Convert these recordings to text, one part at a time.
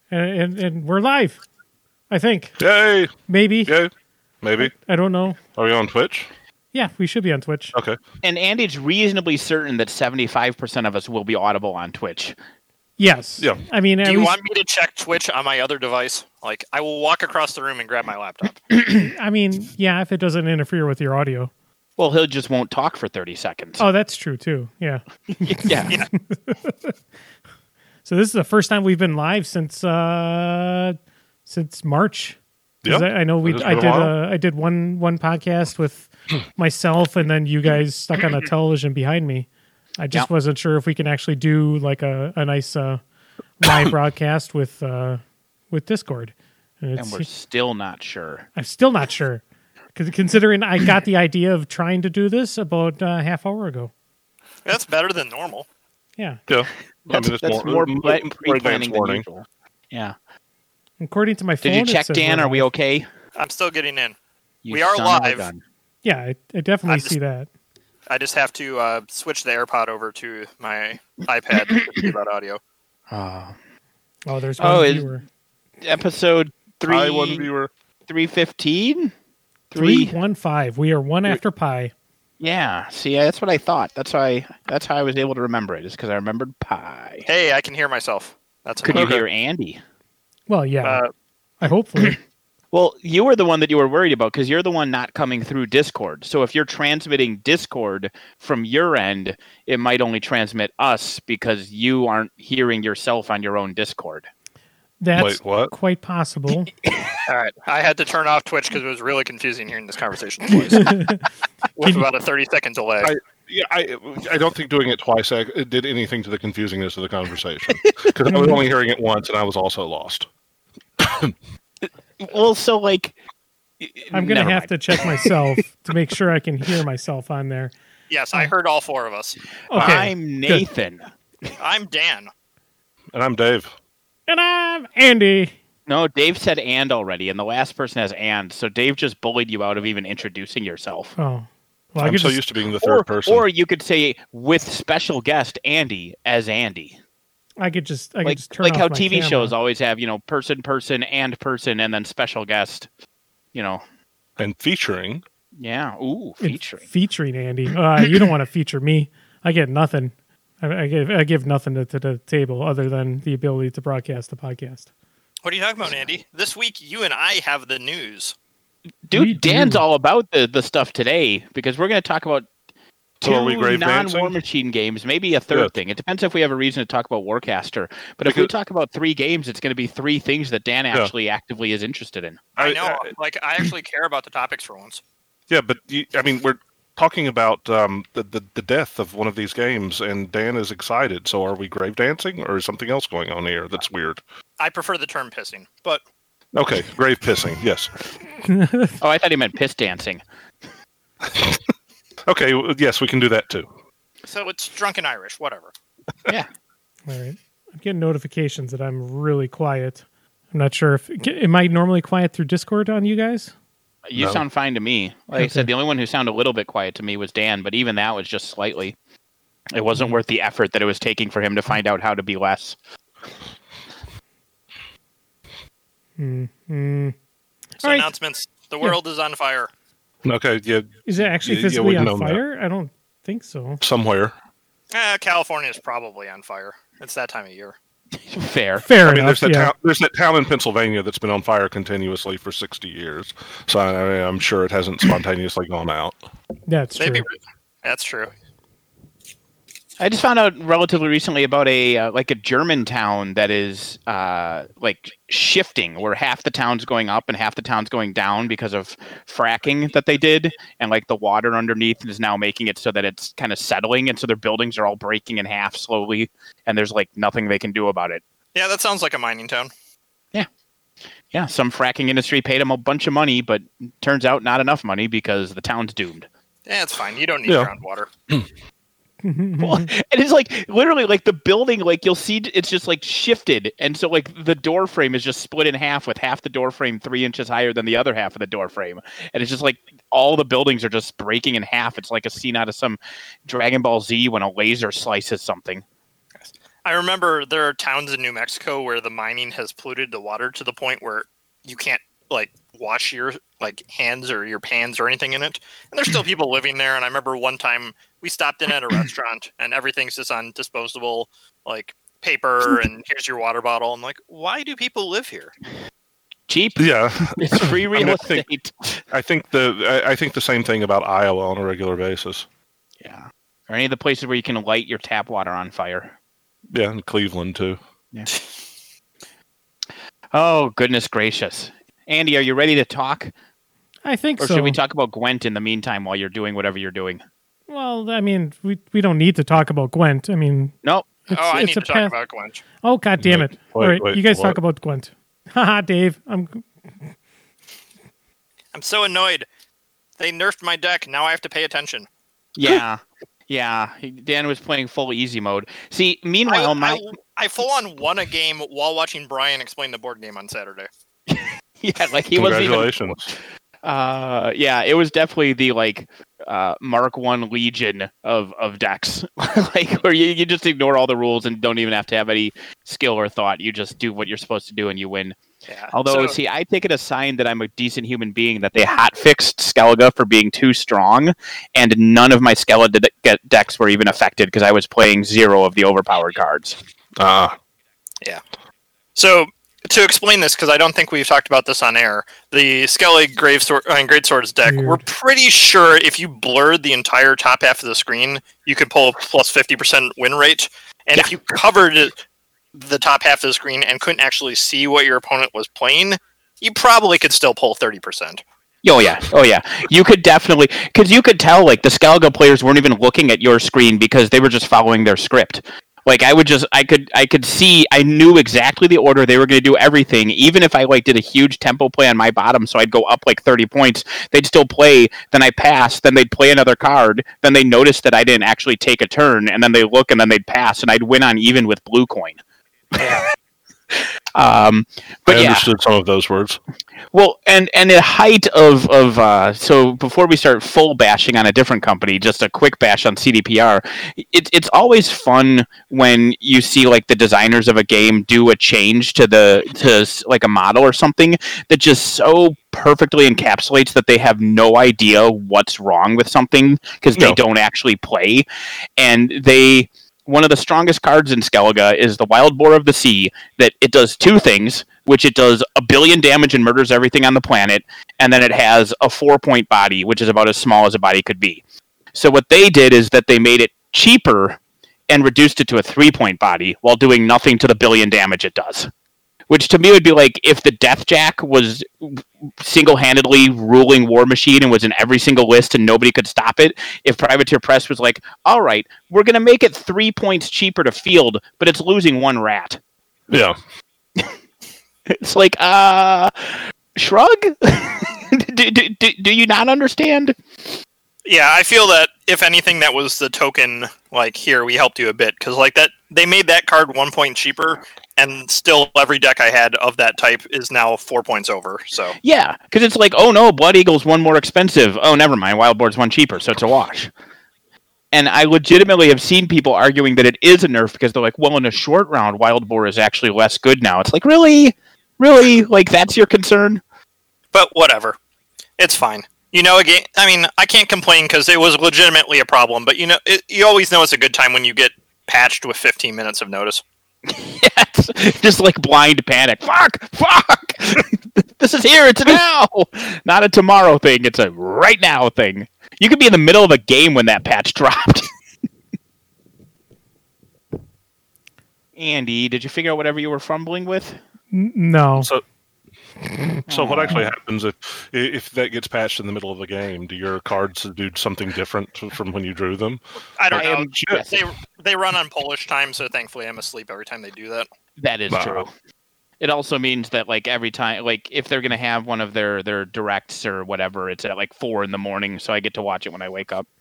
and we're live. I think. Yay! Maybe. Yay! Maybe. I don't know. Are we on Twitch? Yeah, we should be on Twitch. Okay. And Andy's reasonably certain that 75% of us will be audible on Twitch. Yes. Yeah. I mean, Do you want me to check Twitch on my other device? Like, I will walk across the room and grab my laptop. I mean, yeah, if it doesn't interfere with your audio. Well, he just won't talk for 30 seconds. Oh, that's true too. Yeah. Yeah. So this is the first time we've been live since March. 'Cause Yeah. I know It's been a while. I did one podcast with myself, and then you guys stuck on a television behind me. I just wasn't sure if we can actually do like a nice live broadcast with Discord. And we're still not sure. I'm still not sure, because considering I got the idea of trying to do this about a half hour ago. That's better than normal. Yeah. Yeah. That's more advanced pre-planning than warning. usual. Yeah. According to my phone. Did you it check, says Dan? we're Are we live. okay? I'm still getting in. You We are son of a live. gun. Yeah, I definitely I'm see that. I just have to switch the AirPod over to my iPad to see about audio. Oh, there's Oh, one is- viewer. Episode Hi, one viewer. 315? 315. We are one after pi. Yeah. See, that's what I thought. That's how I was able to remember it. Is because I remembered pi. Hey, I can hear myself. That's Could you okay. hear Andy? Well, yeah. Uh, I hopefully. Well, you were the one that you were worried about because you're the one not coming through Discord. So if you're transmitting Discord from your end, it might only transmit us because you aren't hearing yourself on your own Discord. That's Wait, what? quite possible. All right. I had to turn off Twitch because it was really confusing hearing this conversation twice. With about a 30-second delay. I don't think doing it twice did anything to the confusingness of the conversation. Because I was only hearing it once, and I was also lost. Well, so like, I'm going to have to check myself to make sure I can hear myself on there. Yes, I heard all four of us. Okay. I'm Nathan. I'm Dan. And I'm Dave. And I'm Andy. No, Dave said and already, and the last person has and. So Dave just bullied you out of even introducing yourself. Oh. Well, I'm so used to being the third person. Or you could say with special guest Andy as Andy. I could just turn like off how my TV camera. shows always have, person, and then special guest. And featuring. Yeah. Ooh, featuring. Featuring Andy. You don't want to feature me. I get nothing. I give nothing to the table other than the ability to broadcast the podcast. What are you talking about, Andy? This week, you and I have the news. Dude, We Dan's do. all about the stuff today because we're going to talk about So are we two grave non-War dancing? Machine games, maybe a third Yeah. thing. It depends if we have a reason to talk about Warcaster. But if we Because- talk about 3 games, it's going to be 3 things that Dan actually actively is interested in. I know. I actually care about the topics for once. Yeah, but we're talking about the death of one of these games, and Dan is excited. So are we grave dancing, or is something else going on here that's weird? I prefer the term pissing, but Okay, grave pissing. Yes. Oh, I thought he meant piss dancing. Okay. Yes, we can do that too. so it's drunken Irish, whatever. Yeah. All right. I'm getting notifications that I'm really quiet. I'm not sure if... Am I normally quiet through Discord on you guys? You No. sound fine to me. Like I said, the only one who sounded a little bit quiet to me was Dan, but even that was just slightly. It wasn't worth the effort that it was taking for him to find out how to be less. Mm. So All right. announcements. The world is on fire. Okay. Yeah. Is it actually Yeah, physically we've on known that. fire? I don't think so. Somewhere. California is probably on fire. It's that time of year. Fair. Fair I mean, enough. there's that town in Pennsylvania that's been on fire continuously for 60 years. So I'm sure it hasn't spontaneously gone out. That's Maybe true. that's true. I just found out relatively recently about a German town that is shifting, where half the town's going up and half the town's going down because of fracking that they did, and the water underneath is now making it so that it's kind of settling, and so their buildings are all breaking in half slowly, and there's nothing they can do about it. Yeah, that sounds like a mining town. Yeah, some fracking industry paid them a bunch of money, but turns out not enough money because the town's doomed. Yeah, it's fine. You don't need Yeah. groundwater. Well, and it's literally the building, you'll see it's just shifted, and so the door frame is just split in half, with half the door frame 3 inches higher than the other half of the door frame, and it's just all the buildings are just breaking in half. It's like a scene out of some Dragon Ball Z when a laser slices something. I remember there are towns in New Mexico where the mining has polluted the water to the point where you can't like wash your like hands or your pans or anything in it. And there's still people living there. And I remember one time we stopped in at a restaurant and everything's just on disposable like paper and here's your water bottle. I'm like, why do people live here? Cheap. Yeah, It's free real estate. I think the same thing about Iowa on a regular basis. Yeah. Or any of the places where you can light your tap water on fire. Yeah, in Cleveland too. Yeah. Oh, goodness gracious. Andy, are you ready to talk? I think Or so. should we talk about Gwent in the meantime while you're doing whatever you're doing? Well, I mean, we don't need to talk about Gwent. I mean, Nope. I need a to talk about Gwent. Oh, God damn it. Wait, All right, wait, you guys what? talk about Gwent. Haha, Dave. I'm so annoyed. They nerfed my deck. Now I have to pay attention. Yeah. Yeah. Dan was playing full easy mode. See, meanwhile, I full on won a game while watching Brian explain the board game on Saturday. yeah, like he wasn't even. Congratulations. Yeah, it was definitely the like Mark I Legion of decks, like where you just ignore all the rules and don't even have to have any skill or thought. You just do what you're supposed to do and you win. Yeah. Although, see, I take it a sign that I'm a decent human being that they hot-fixed Skellige for being too strong, and none of my Skellige decks were even affected because I was playing 0 of the overpowered cards. So to explain this, because I don't think we've talked about this on air, the Skellige Greatswords deck, Weird. we're pretty sure if you blurred the entire top half of the screen, you could pull a plus 50% win rate. And if you covered the top half of the screen and couldn't actually see what your opponent was playing, you probably could still pull 30%. Oh yeah. You could definitely, because you could tell like the Skellige players weren't even looking at your screen because they were just following their script. Like I could see, I knew exactly the order they were going to do everything. Even if I like did a huge tempo play on my bottom, so I'd go up like 30 points, they'd still play. Then I pass. Then they'd play another card. Then they noticed that I didn't actually take a turn, and then they look, and then they'd pass, and I'd win on even with blue coin. But I understood some of those words. Well, and the height of so before we start full bashing on a different company, just a quick bash on CDPR. It's always fun when you see like the designers of a game do a change to like a model or something that just so perfectly encapsulates that they have no idea what's wrong with something because they don't actually play, and they. One of the strongest cards in Skellige is the Wild Boar of the Sea, that it does 2 things, which it does 1 billion damage and murders everything on the planet, and then it has a 4-point body, which is about as small as a body could be. So what they did is that they made it cheaper and reduced it to a 3-point body while doing nothing to the 1 billion damage it does. Which to me would be like if the Deathjack was single-handedly ruling War Machine and was in every single list and nobody could stop it. If Privateer Press was like, all right, we're going to make it 3 points cheaper to field, but it's losing 1 rat. Yeah. It's like, shrug? do you not understand? Yeah, I feel that if anything, that was the token. Like, here we helped you a bit because, like that, they made that card 1 point cheaper, and still every deck I had of that type is now 4 points over. So yeah, because it's like, oh no, Blood Eagle's 1 more expensive. Oh, never mind, Wild Boar's 1 cheaper, so it's a wash. And I legitimately have seen people arguing that it is a nerf because they're like, well, in a short round, Wild Boar is actually less good now. It's like, really, like that's your concern? But whatever, it's fine. You know, again, I mean, I can't complain because it was legitimately a problem. But you know, you always know it's a good time when you get patched with 15 minutes of notice. Yes, just like blind panic. Fuck! This is here. It's now, not a tomorrow thing. It's a right now thing. You could be in the middle of a game when that patch dropped. Andy, did you figure out whatever you were fumbling with? No. So what actually happens if that gets patched in the middle of the game? Do your cards do something different from when you drew them? I don't know. They run on Polish time, so thankfully I'm asleep every time they do that. That is true. It also means that like every time, like if they're gonna have one of their directs or whatever, it's at like 4 a.m, so I get to watch it when I wake up.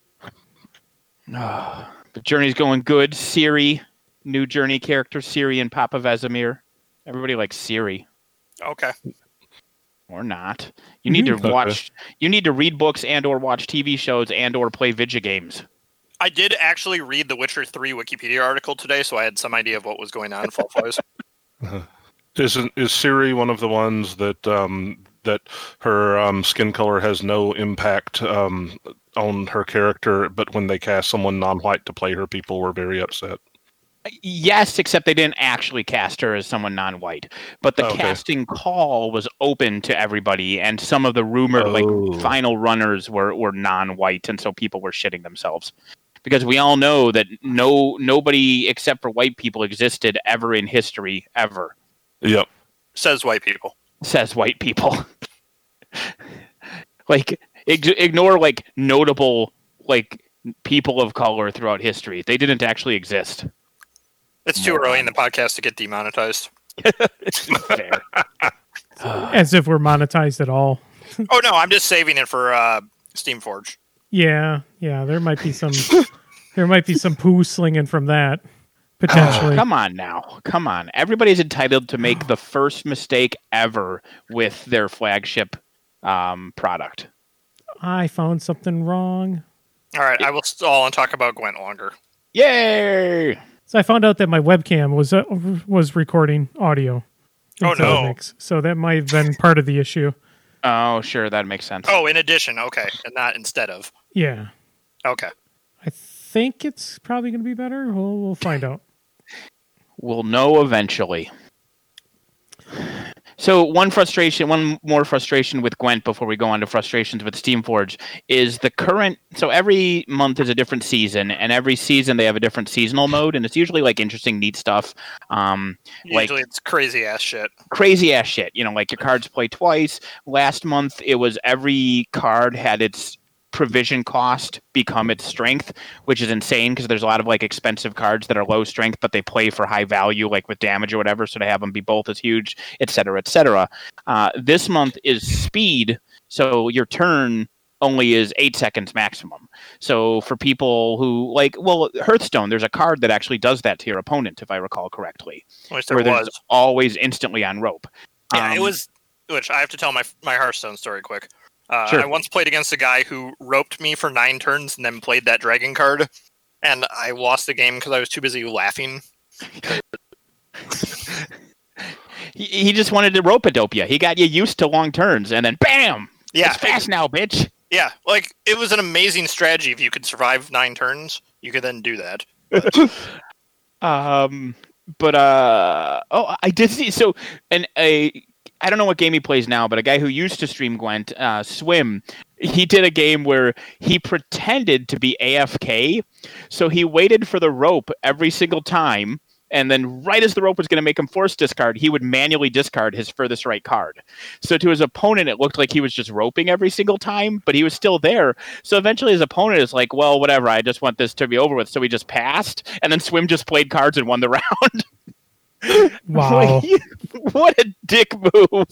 The journey's going good. Ciri, new journey character, Ciri and Papa Vesemir. Everybody likes Ciri. Okay. Or not. You need to watch. You need to read books and/or watch TV shows and/or play video games. I did actually read the Witcher 3 Wikipedia article today, so I had some idea of what was going on fault-wise. Is Ciri one of the ones that that her skin color has no impact on her character, but when they cast someone non-white to play her, people were very upset? Yes, except they didn't actually cast her as someone non-white. But the casting call was open to everybody, and some of the rumored final runners were non-white, and so people were shitting themselves. Because we all know that nobody except for white people existed ever in history, ever. Yep. Says white people. Says white people. Like, ignore, like, notable, like, people of color throughout history. They didn't actually exist. It's too early in the podcast to get demonetized. Fair. As if we're monetized at all. Oh, no, I'm just saving it for Steamforge. Yeah, there might be some poo slinging from that, potentially. Come on now. Come on. Everybody's entitled to make the first mistake ever with their flagship product. I found something wrong. All right, I will stall and talk about Gwent longer. Yay! So I found out that my webcam was recording audio. Oh, no. Mix, so that might have been part of the issue. Oh, sure, that makes sense. Oh, in addition, okay, and not instead of. Yeah. Okay. I think it's probably going to be better. We'll find out. We'll know eventually. So one more frustration with Gwent before we go on to frustrations with Steamforge is the current. So every month is a different season, and every season they have a different seasonal mode, and it's usually like interesting, neat stuff. Usually it's crazy ass shit. Crazy ass shit. You know, like your cards play twice. Last month it was every card had its provision cost become its strength, which is insane because there's a lot of like expensive cards that are low strength but they play for high value, like with damage or whatever, so to have them be both as huge, etc., etc. This month is speed, so your turn only is 8 seconds maximum. So for people who like, well, Hearthstone, there's a card that actually does that to your opponent, if I recall correctly, where there's always instantly on rope. Yeah, it was, which I have to tell my Hearthstone story quick. Sure. I once played against a guy who roped me for 9 turns and then played that dragon card, and I lost the game because I was too busy laughing. He just wanted to rope-a-dope you. He got you used to long turns, and then BAM! Yeah, it's fast now, bitch. Yeah, like, it was an amazing strategy. If you could survive 9 turns, you could then do that. I did see, so, I don't know what game he plays now, but a guy who used to stream Gwent, Swim, he did a game where he pretended to be AFK, so he waited for the rope every single time, and then right as the rope was going to make him force discard, he would manually discard his furthest right card. So to his opponent, it looked like he was just roping every single time, but he was still there. So eventually his opponent is like, well, whatever, I just want this to be over with. So he just passed, and then Swim just played cards and won the round. Wow. What a dick move.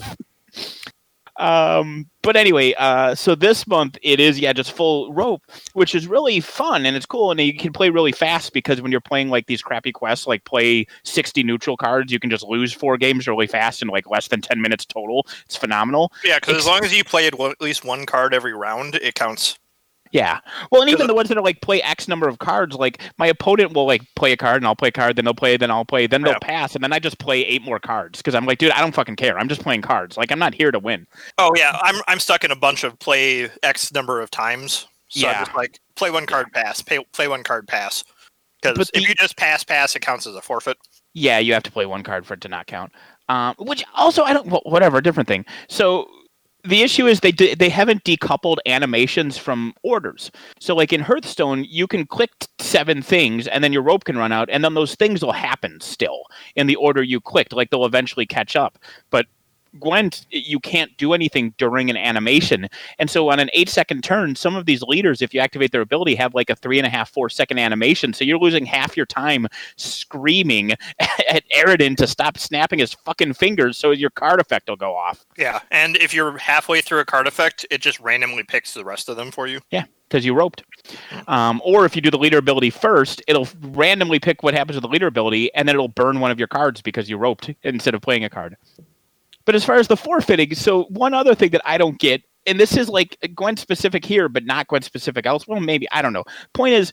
But anyway, so this month it is, just full rope, which is really fun and it's cool. And you can play really fast because when you're playing like these crappy quests, like play 60 neutral cards, you can just lose 4 games really fast in like less than 10 minutes total. It's phenomenal. Yeah, because as long as you play at least 1 card every round, it counts. Yeah. Well, and even the ones that are like play X number of cards, like my opponent will like play a card and I'll play a card, then they'll play, then I'll play, then they'll pass, and then I just play 8 more cards because I'm like, dude, I don't fucking care. I'm just playing cards. Like, I'm not here to win. Oh yeah, I'm stuck in a bunch of play X number of times. So I'm just like play 1 card, pass, play 1 card, pass. Because if you just pass, it counts as a forfeit. Yeah, you have to play 1 card for it to not count. Which also whatever, different thing. So. The issue is they haven't decoupled animations from orders. So like in Hearthstone, you can click 7 things and then your rope can run out and then those things will happen still in the order you clicked. Like they'll eventually catch up. But Gwent, you can't do anything during an animation. And so on an 8-second turn, some of these leaders, if you activate their ability, have like a 3.5, 4-second animation. So you're losing half your time screaming at Eridan to stop snapping his fucking fingers so your card effect will go off. Yeah, and if you're halfway through a card effect, it just randomly picks the rest of them for you. Yeah, because you roped. Or if you do the leader ability first, it'll randomly pick what happens with the leader ability, and then it'll burn one of your cards because you roped instead of playing a card. But as far as the forfeiting, so one other thing that I don't get, and this is like Gwent specific here, but not Gwent specific else. Well, maybe, I don't know. Point is,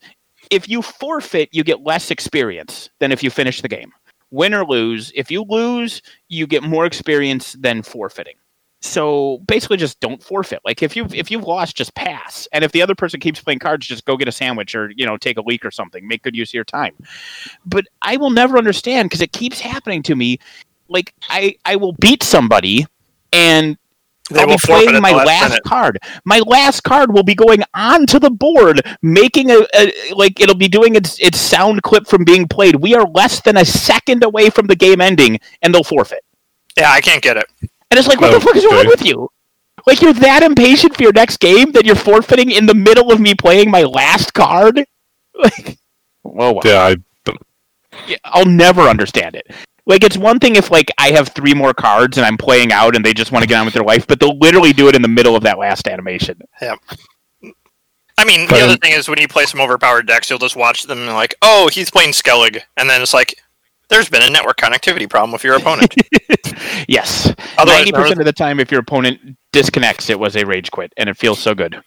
if you forfeit, you get less experience than if you finish the game. Win or lose, if you lose, you get more experience than forfeiting. So basically, just don't forfeit. Like if you've lost, just pass. And if the other person keeps playing cards, just go get a sandwich or take a leak or something. Make good use of your time. But I will never understand because it keeps happening to me. Like I will beat somebody and I'll be playing my last card. My last card will be going onto the board, making it'll be doing its sound clip from being played. We are less than a second away from the game ending, and they'll forfeit. Yeah, I can't get it. And it's like, what the fuck is wrong with you? Like, you're that impatient for your next game that you're forfeiting in the middle of me playing my last card? Like, whoa. Yeah, I'll never understand it. Like, it's one thing if, like, I have 3 more cards and I'm playing out and they just want to get on with their life, but they'll literally do it in the middle of that last animation. Yeah. I mean, the other thing is when you play some overpowered decks, you'll just watch them and like, oh, he's playing Skellig. And then it's like, there's been a network connectivity problem with your opponent. Yes. 90% of the time, if your opponent disconnects, it was a rage quit, and it feels so good.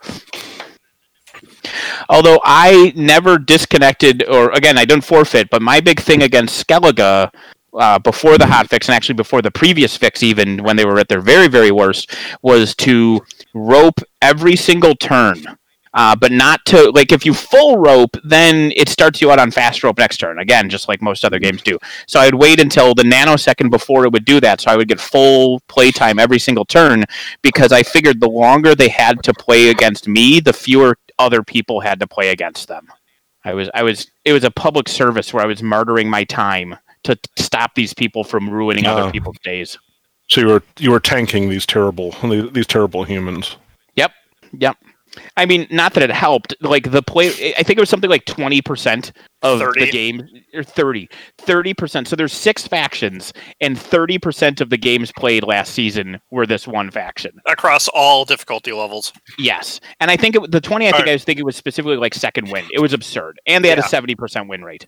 Although I never disconnected, or again, I didn't forfeit, but my big thing against Skellige before the hotfix, and actually before the previous fix even, when they were at their very, very worst, was to rope every single turn. But not to, like, if you full rope, then it starts you out on fast rope next turn. Again, just like most other games do. So I'd wait until the nanosecond before it would do that, so I would get full playtime every single turn, because I figured the longer they had to play against me, the fewer other people had to play against them. It was a public service where I was martyring my time to stop these people from ruining other people's days. So you were tanking these terrible humans. Yep. I mean, not that it helped. Like the play, I think it was something like 20% of 30. The game, or 30%. So there's 6 factions, and 30% of the games played last season were this one faction across all difficulty levels. Yes, and I think the 20. I think it was specifically like second win. It was absurd, and they had a 70% win rate.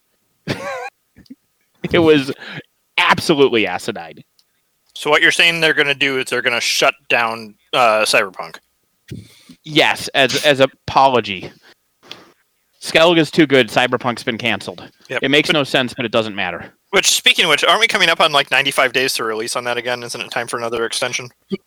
It was absolutely asinine. So what you're saying they're going to do is they're going to shut down Cyberpunk. Yes, as apology. Skellige's too good. Cyberpunk's been canceled. Yep. It makes no sense, but it doesn't matter. Which, speaking of which, aren't we coming up on like 95 days to release on that again? Isn't it time for another extension?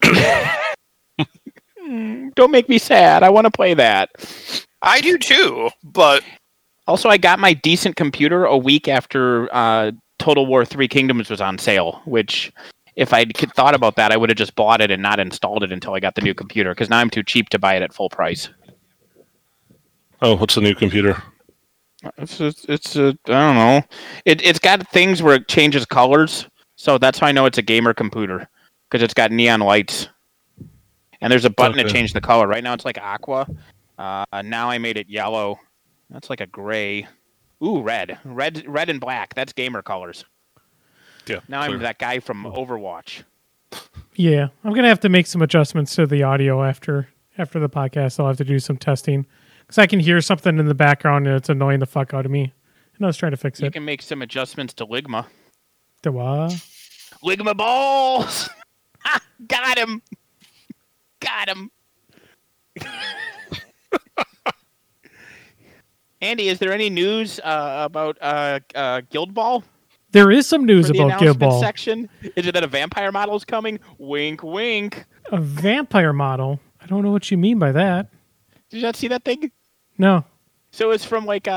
Don't make me sad. I want to play that. I do too, but... Also, I got my decent computer a week after Total War 3 Kingdoms was on sale, which... If I thought about that, I would have just bought it and not installed it until I got the new computer, because now I'm too cheap to buy it at full price. Oh, what's the new computer? It's I don't know. It's got things where it changes colors, so that's how I know it's a gamer computer, because it's got neon lights. And there's a button to change the color. Right now it's like aqua. Now I made it yellow. That's like a gray. Ooh, red and black. That's gamer colors. Yeah, now I'm that guy from Overwatch. Yeah, I'm going to have to make some adjustments to the audio after the podcast. I'll have to do some testing, because I can hear something in the background and it's annoying the fuck out of me. And I was trying to fix it. You can make some adjustments to Ligma. The what? Ligma balls! Got him! Andy, is there any news about Guild Ball? There is some news about Guild Ball. Section? Is it that a vampire model is coming? Wink, wink. A vampire model? I don't know what you mean by that. Did you not see that thing? No. So it's from like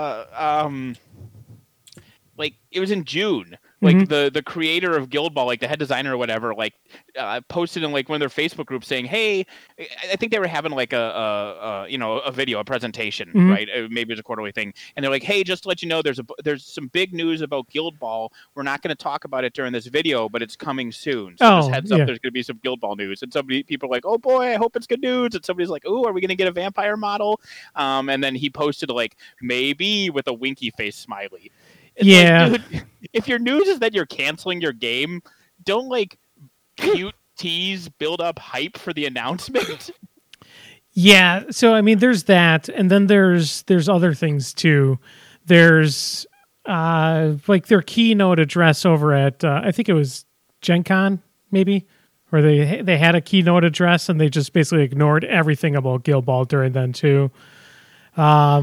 it was in June. Like the creator of Guild Ball, like the head designer or whatever, like posted in like one of their Facebook groups saying, "Hey," I think they were having like a video, a presentation, right? Maybe it's a quarterly thing, and they're like, "Hey, just to let you know, there's some big news about Guild Ball. We're not going to talk about it during this video, but it's coming soon. So just heads up, there's going to be some Guild Ball news." And people are like, "Oh boy, I hope it's good news." And somebody's like, "Oh, are we going to get a vampire model?" And then he posted like maybe with a winky face smiley. It's like, dude, if your news is that you're canceling your game, don't like cute tease build up hype for the announcement. Yeah, so I mean, there's that, and then there's other things too. There's like their keynote address over at I think it was Gen Con, maybe, where they had a keynote address and they just basically ignored everything about Guild Ball during then too.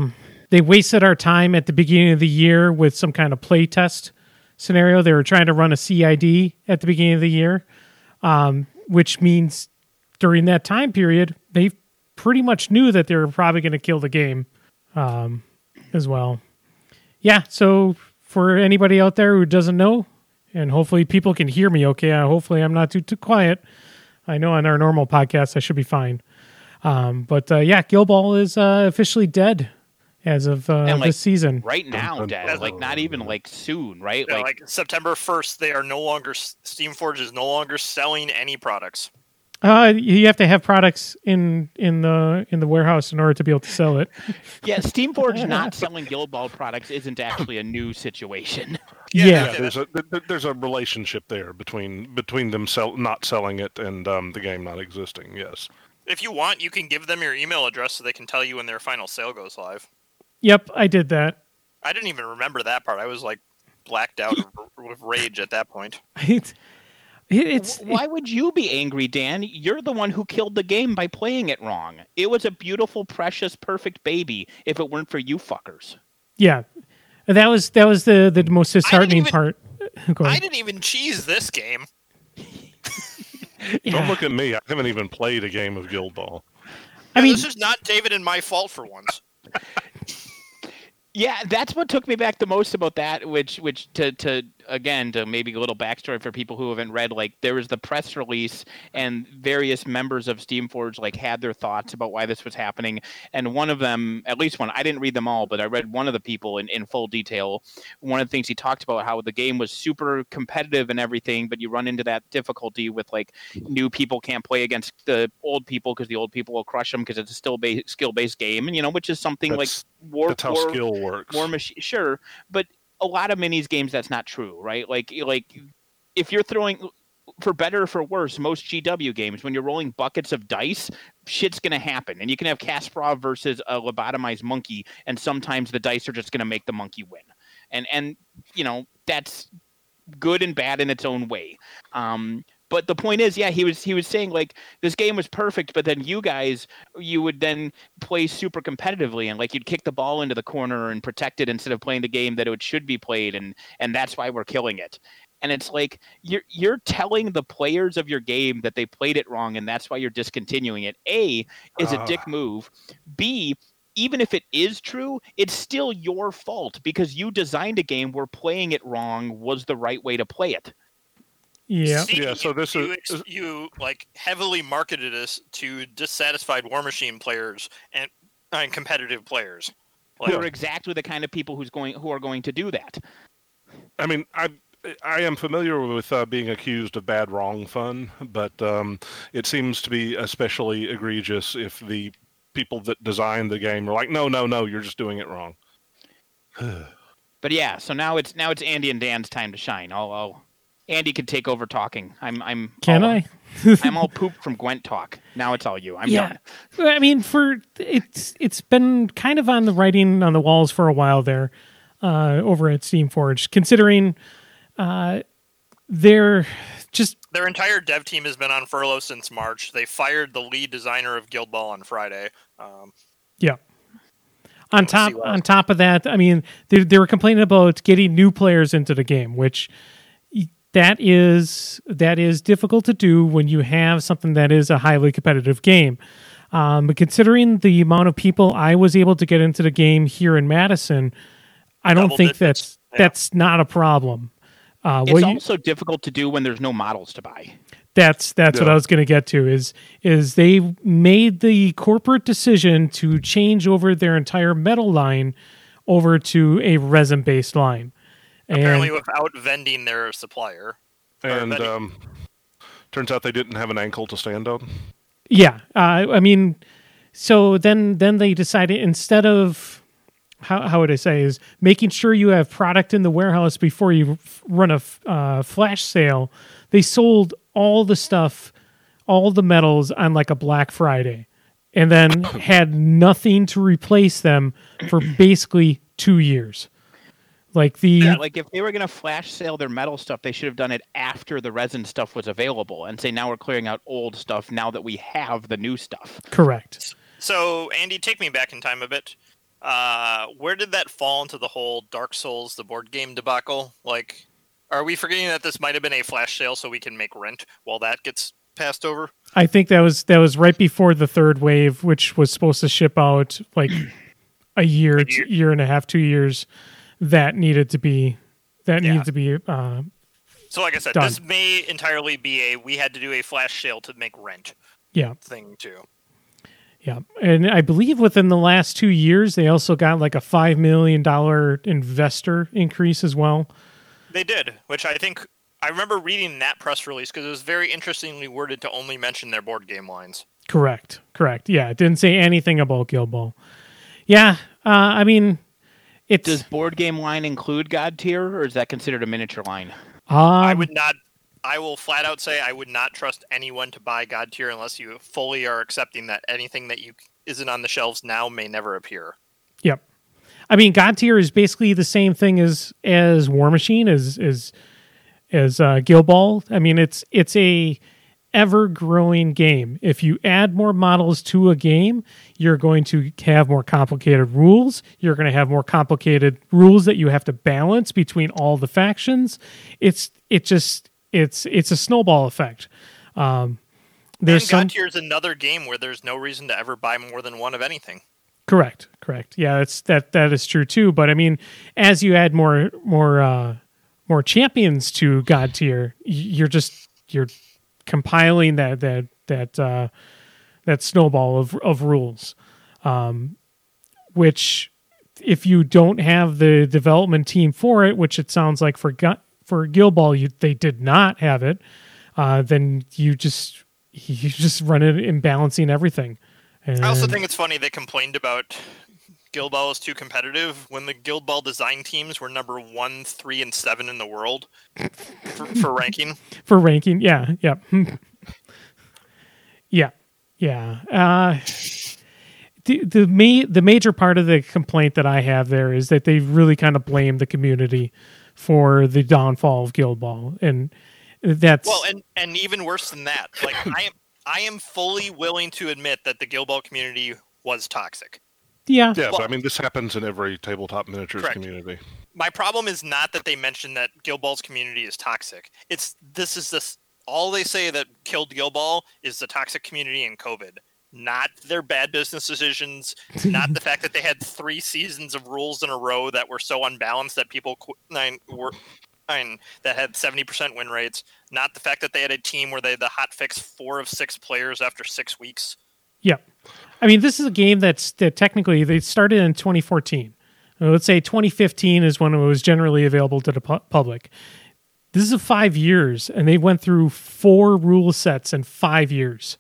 they wasted our time at the beginning of the year with some kind of play test scenario. They were trying to run a CID at the beginning of the year, which means during that time period, they pretty much knew that they were probably going to kill the game as well. Yeah, so for anybody out there who doesn't know, and hopefully people can hear me okay, hopefully I'm not too quiet. I know on our normal podcast I should be fine. But Guild Ball is officially dead as of this season. Right now, dead. Like not even like soon, right? Yeah, like September 1st, they are no longer, Steamforge is no longer selling any products. You have to have products in the warehouse in order to be able to sell it. Yeah, Steamforge not selling Guild Ball products isn't actually a new situation. Yeah. There's a relationship there between them not selling it and the game not existing. Yes. If you want, you can give them your email address so they can tell you when their final sale goes live. Yep, I did that. I didn't even remember that part. I was like blacked out with rage at that point. Why would you be angry, Dan? You're the one who killed the game by playing it wrong. It was a beautiful, precious, perfect baby if it weren't for you fuckers. Yeah. That was the most disheartening part. I didn't even cheese this game. Don't look at me. I haven't even played a game of Guild Ball. I mean, this is not David and my fault for once. Yeah, that's what took me back the most about that, which to maybe a little backstory for people who haven't read, like there was the press release and various members of Steamforge like had their thoughts about why this was happening. And one of them, at least one, I didn't read them all, but I read one of the people in full detail. One of the things he talked about how the game was super competitive and everything, but you run into that difficulty with like new people can't play against the old people because the old people will crush them because it's a still skill-based game, and which is something that's how skill works. War machine, sure, but a lot of minis games that's not true, right? Like if you're throwing, for better or for worse, most GW games when you're rolling buckets of dice, shit's gonna happen, and you can have Kasparov versus a lobotomized monkey, and sometimes the dice are just gonna make the monkey win, and that's good and bad in its own way. But the point is, he was saying like this game was perfect, but then you would then play super competitively and like you'd kick the ball into the corner and protect it instead of playing the game that it should be played, and that's why we're killing it. And it's like you're telling the players of your game that they played it wrong, and that's why you're discontinuing it. A is a dick move. B, even if it is true, it's still your fault because you designed a game where playing it wrong was the right way to play it. Yeah. So this you like heavily marketed this to dissatisfied War Machine players and competitive players. Who are exactly the kind of people who are going to do that. I mean, I am familiar with being accused of bad wrong fun, but it seems to be especially egregious if the people that designed the game are like, no, you're just doing it wrong. But yeah, so now it's Andy and Dan's time to shine. Andy can take over talking. I'm all pooped from Gwent talk. Now it's all you. I'm done. I mean, it's been kind of on the writing on the walls for a while there, over at Steamforge, considering their entire dev team has been on furlough since March. They fired the lead designer of Guild Ball on Friday. Yeah. On top of that, I mean, they were complaining about getting new players into the game, which that is difficult to do when you have something that is a highly competitive game. But considering the amount of people I was able to get into the game here in Madison, I don't think that's not a problem. It's also difficult to do when there's no models to buy. That's what I was going to get to is they made the corporate decision to change over their entire metal line over to a resin-based line. Apparently without vending their supplier. And turns out they didn't have an ankle to stand on. Yeah. I mean, so then they decided instead of, how would I say, is making sure you have product in the warehouse before you run a flash sale, they sold all the stuff, all the metals on like a Black Friday, and then had nothing to replace them for basically 2 years. Like if they were going to flash sale their metal stuff, they should have done it after the resin stuff was available and say, now we're clearing out old stuff now that we have the new stuff. Correct. So, Andy, take me back in time a bit. Where did that fall into the whole Dark Souls, the board game debacle? Like, are we forgetting that this might have been a flash sale so we can make rent while that gets passed over? I think that was right before the third wave, which was supposed to ship out like a year and a half, 2 years. That needed to be So like I said, done. This may entirely be we had to do a flash sale to make rent thing too. Yeah, and I believe within the last 2 years, they also got like a $5 million investor increase as well. They did, which I think I remember reading that press release because it was very interestingly worded to only mention their board game lines. Correct. Yeah, it didn't say anything about Guild Ball. Yeah, I mean, Does board game line include God tier, or is that considered a miniature line? I would not. I will flat out say I would not trust anyone to buy God tier unless you fully are accepting that anything that isn't on the shelves now may never appear. Yep. I mean, God tier is basically the same thing as War Machine, as Guild Ball. I mean, it's a ever-growing game. If you add more models to a game, you're going to have more complicated rules. You're going to have more complicated rules that you have to balance between all the factions. It's a snowball effect. There's God tier is another game where there's no reason to ever buy more than one of anything. Correct. Yeah, that is true too. But I mean, as you add more champions to God tier, you're compiling that snowball of rules, which if you don't have the development team for it, which it sounds like for Guild Ball they did not have it, then you just run it imbalancing everything. And I also think it's funny they complained about Guild Ball is too competitive when the Guild Ball design teams were number 1, 3, and 7 in the world for ranking. For ranking, yeah. The major part of the complaint that I have there is that they really kind of blame the community for the downfall of Guild Ball, and that's and even worse than that. Like I am fully willing to admit that the Guild Ball community was toxic. Yeah, but I mean, this happens in every tabletop miniatures correct. community. My problem is not that they mention that Guild Ball's community is toxic. All they say that killed Guild Ball is the toxic community and COVID. Not their bad business decisions, not the fact that they had 3 seasons of rules in a row that were so unbalanced that people that had 70% win rates, not the fact that they had a team where they had the hot fix 4 of 6 players after 6 weeks. Yeah. I mean, this is a game that technically they started in 2014. Let's say 2015 is when it was generally available to the public. This is 5 years, and they went through 4 rule sets in 5 years.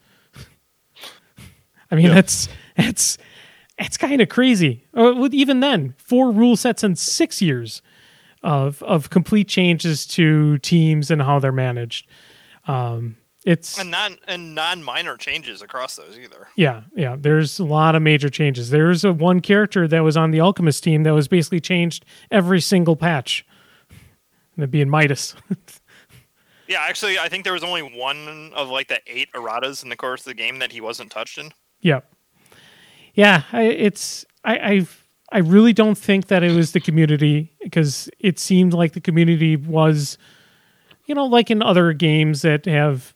I mean, that's kind of crazy. Even then, 4 rule sets in 6 years of complete changes to teams and how they're managed. It's non-minor changes across those either. Yeah. There's a lot of major changes. There's one character that was on the Alchemist team that was basically changed every single patch. That being Midas. Yeah, actually, I think there was only one of like the 8 erratas in the course of the game that he wasn't touched in. Yeah. I really don't think that it was the community, because it seemed like the community was, like in other games that have,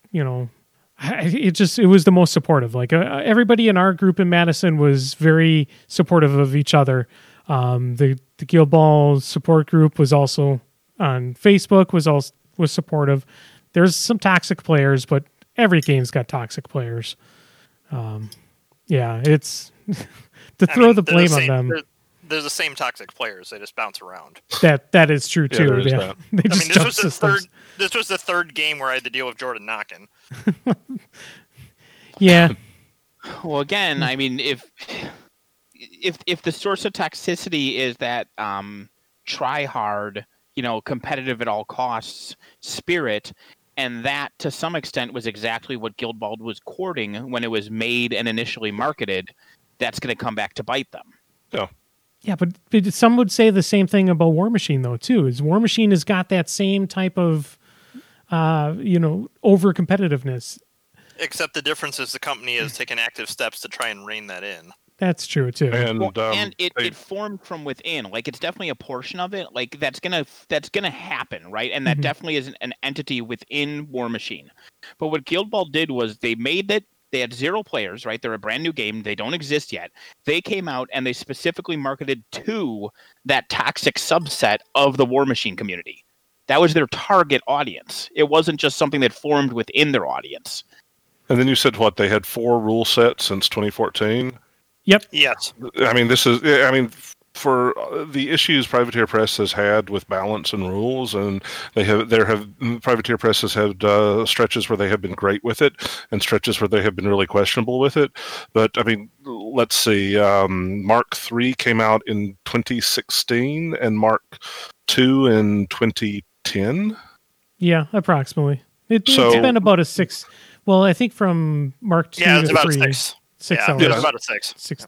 it was the most supportive. Like everybody in our group in Madison was very supportive of each other. The Guild Ball support group was also on Facebook, was supportive. There's some toxic players, but every game's got toxic players. It's to throw the blame on them. There's the same toxic players. They just bounce around. That is true too. Yeah. This was the third game where I had to deal with Jordan Knockin. Yeah. Well, again, I mean, if the source of toxicity is that try hard, competitive at all costs spirit, and that to some extent was exactly what Guild Ball was courting when it was made and initially marketed, that's going to come back to bite them. Yeah. Yeah, but some would say the same thing about War Machine, though, too. Is War Machine has got that same type of, over competitiveness. Except the difference is the company has taken active steps to try and rein that in. That's true too. And and it formed from within. Like it's definitely a portion of it. Like that's gonna happen, right? And that definitely is an entity within War Machine. But what Guild Ball did was they made that they had 0 players, right? They're a brand new game. They don't exist yet. They came out and they specifically marketed to that toxic subset of the War Machine community. That was their target audience. It wasn't just something that formed within their audience. And then you said what? They had 4 rule sets since 2014. Yep. Yes. I mean, for the issues Privateer Press has had with balance and rules, and Privateer Press has had stretches where they have been great with it, and stretches where they have been really questionable with it. But I mean, let's see. Mark III came out in 2016, and Mark II in 2010. Yeah, approximately. It's been about a 6. Well, I think from Mark II it's to about 3. a 6. 6 Yeah, hours. it's about a 6.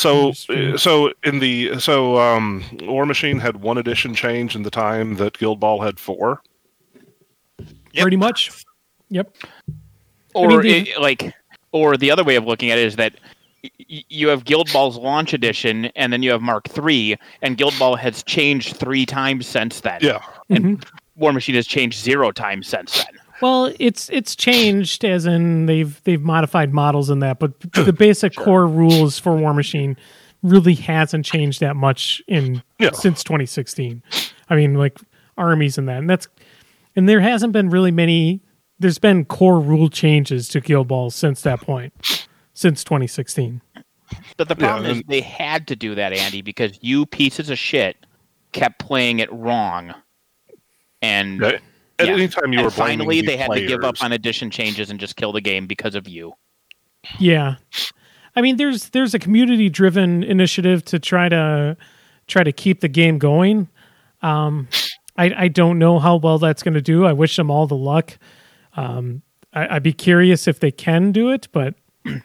War Machine had 1 edition change in the time that Guild Ball had 4. Yep. Pretty much. Yep. Or or the other way of looking at it is that you have Guild Ball's launch edition, and then you have Mark III, and Guild Ball has changed 3 times since then. Yeah. And War Machine has changed 0 times since then. Well, it's changed as in they've modified models in that, but the basic core rules for War Machine really hasn't changed that much since 2016. I mean, like armies and that, and there hasn't been really many. There's been core rule changes to Guild Ball since that point, since 2016. But the problem is they had to do that, Andy, because you pieces of shit kept playing it wrong, and. At any time you were finally, they had players. to give up on edition changes and just kill the game because of you. Yeah, I mean, there's a community-driven initiative to try to keep the game going. I don't know how well that's going to do. I wish them all the luck. I'd be curious if they can do it, but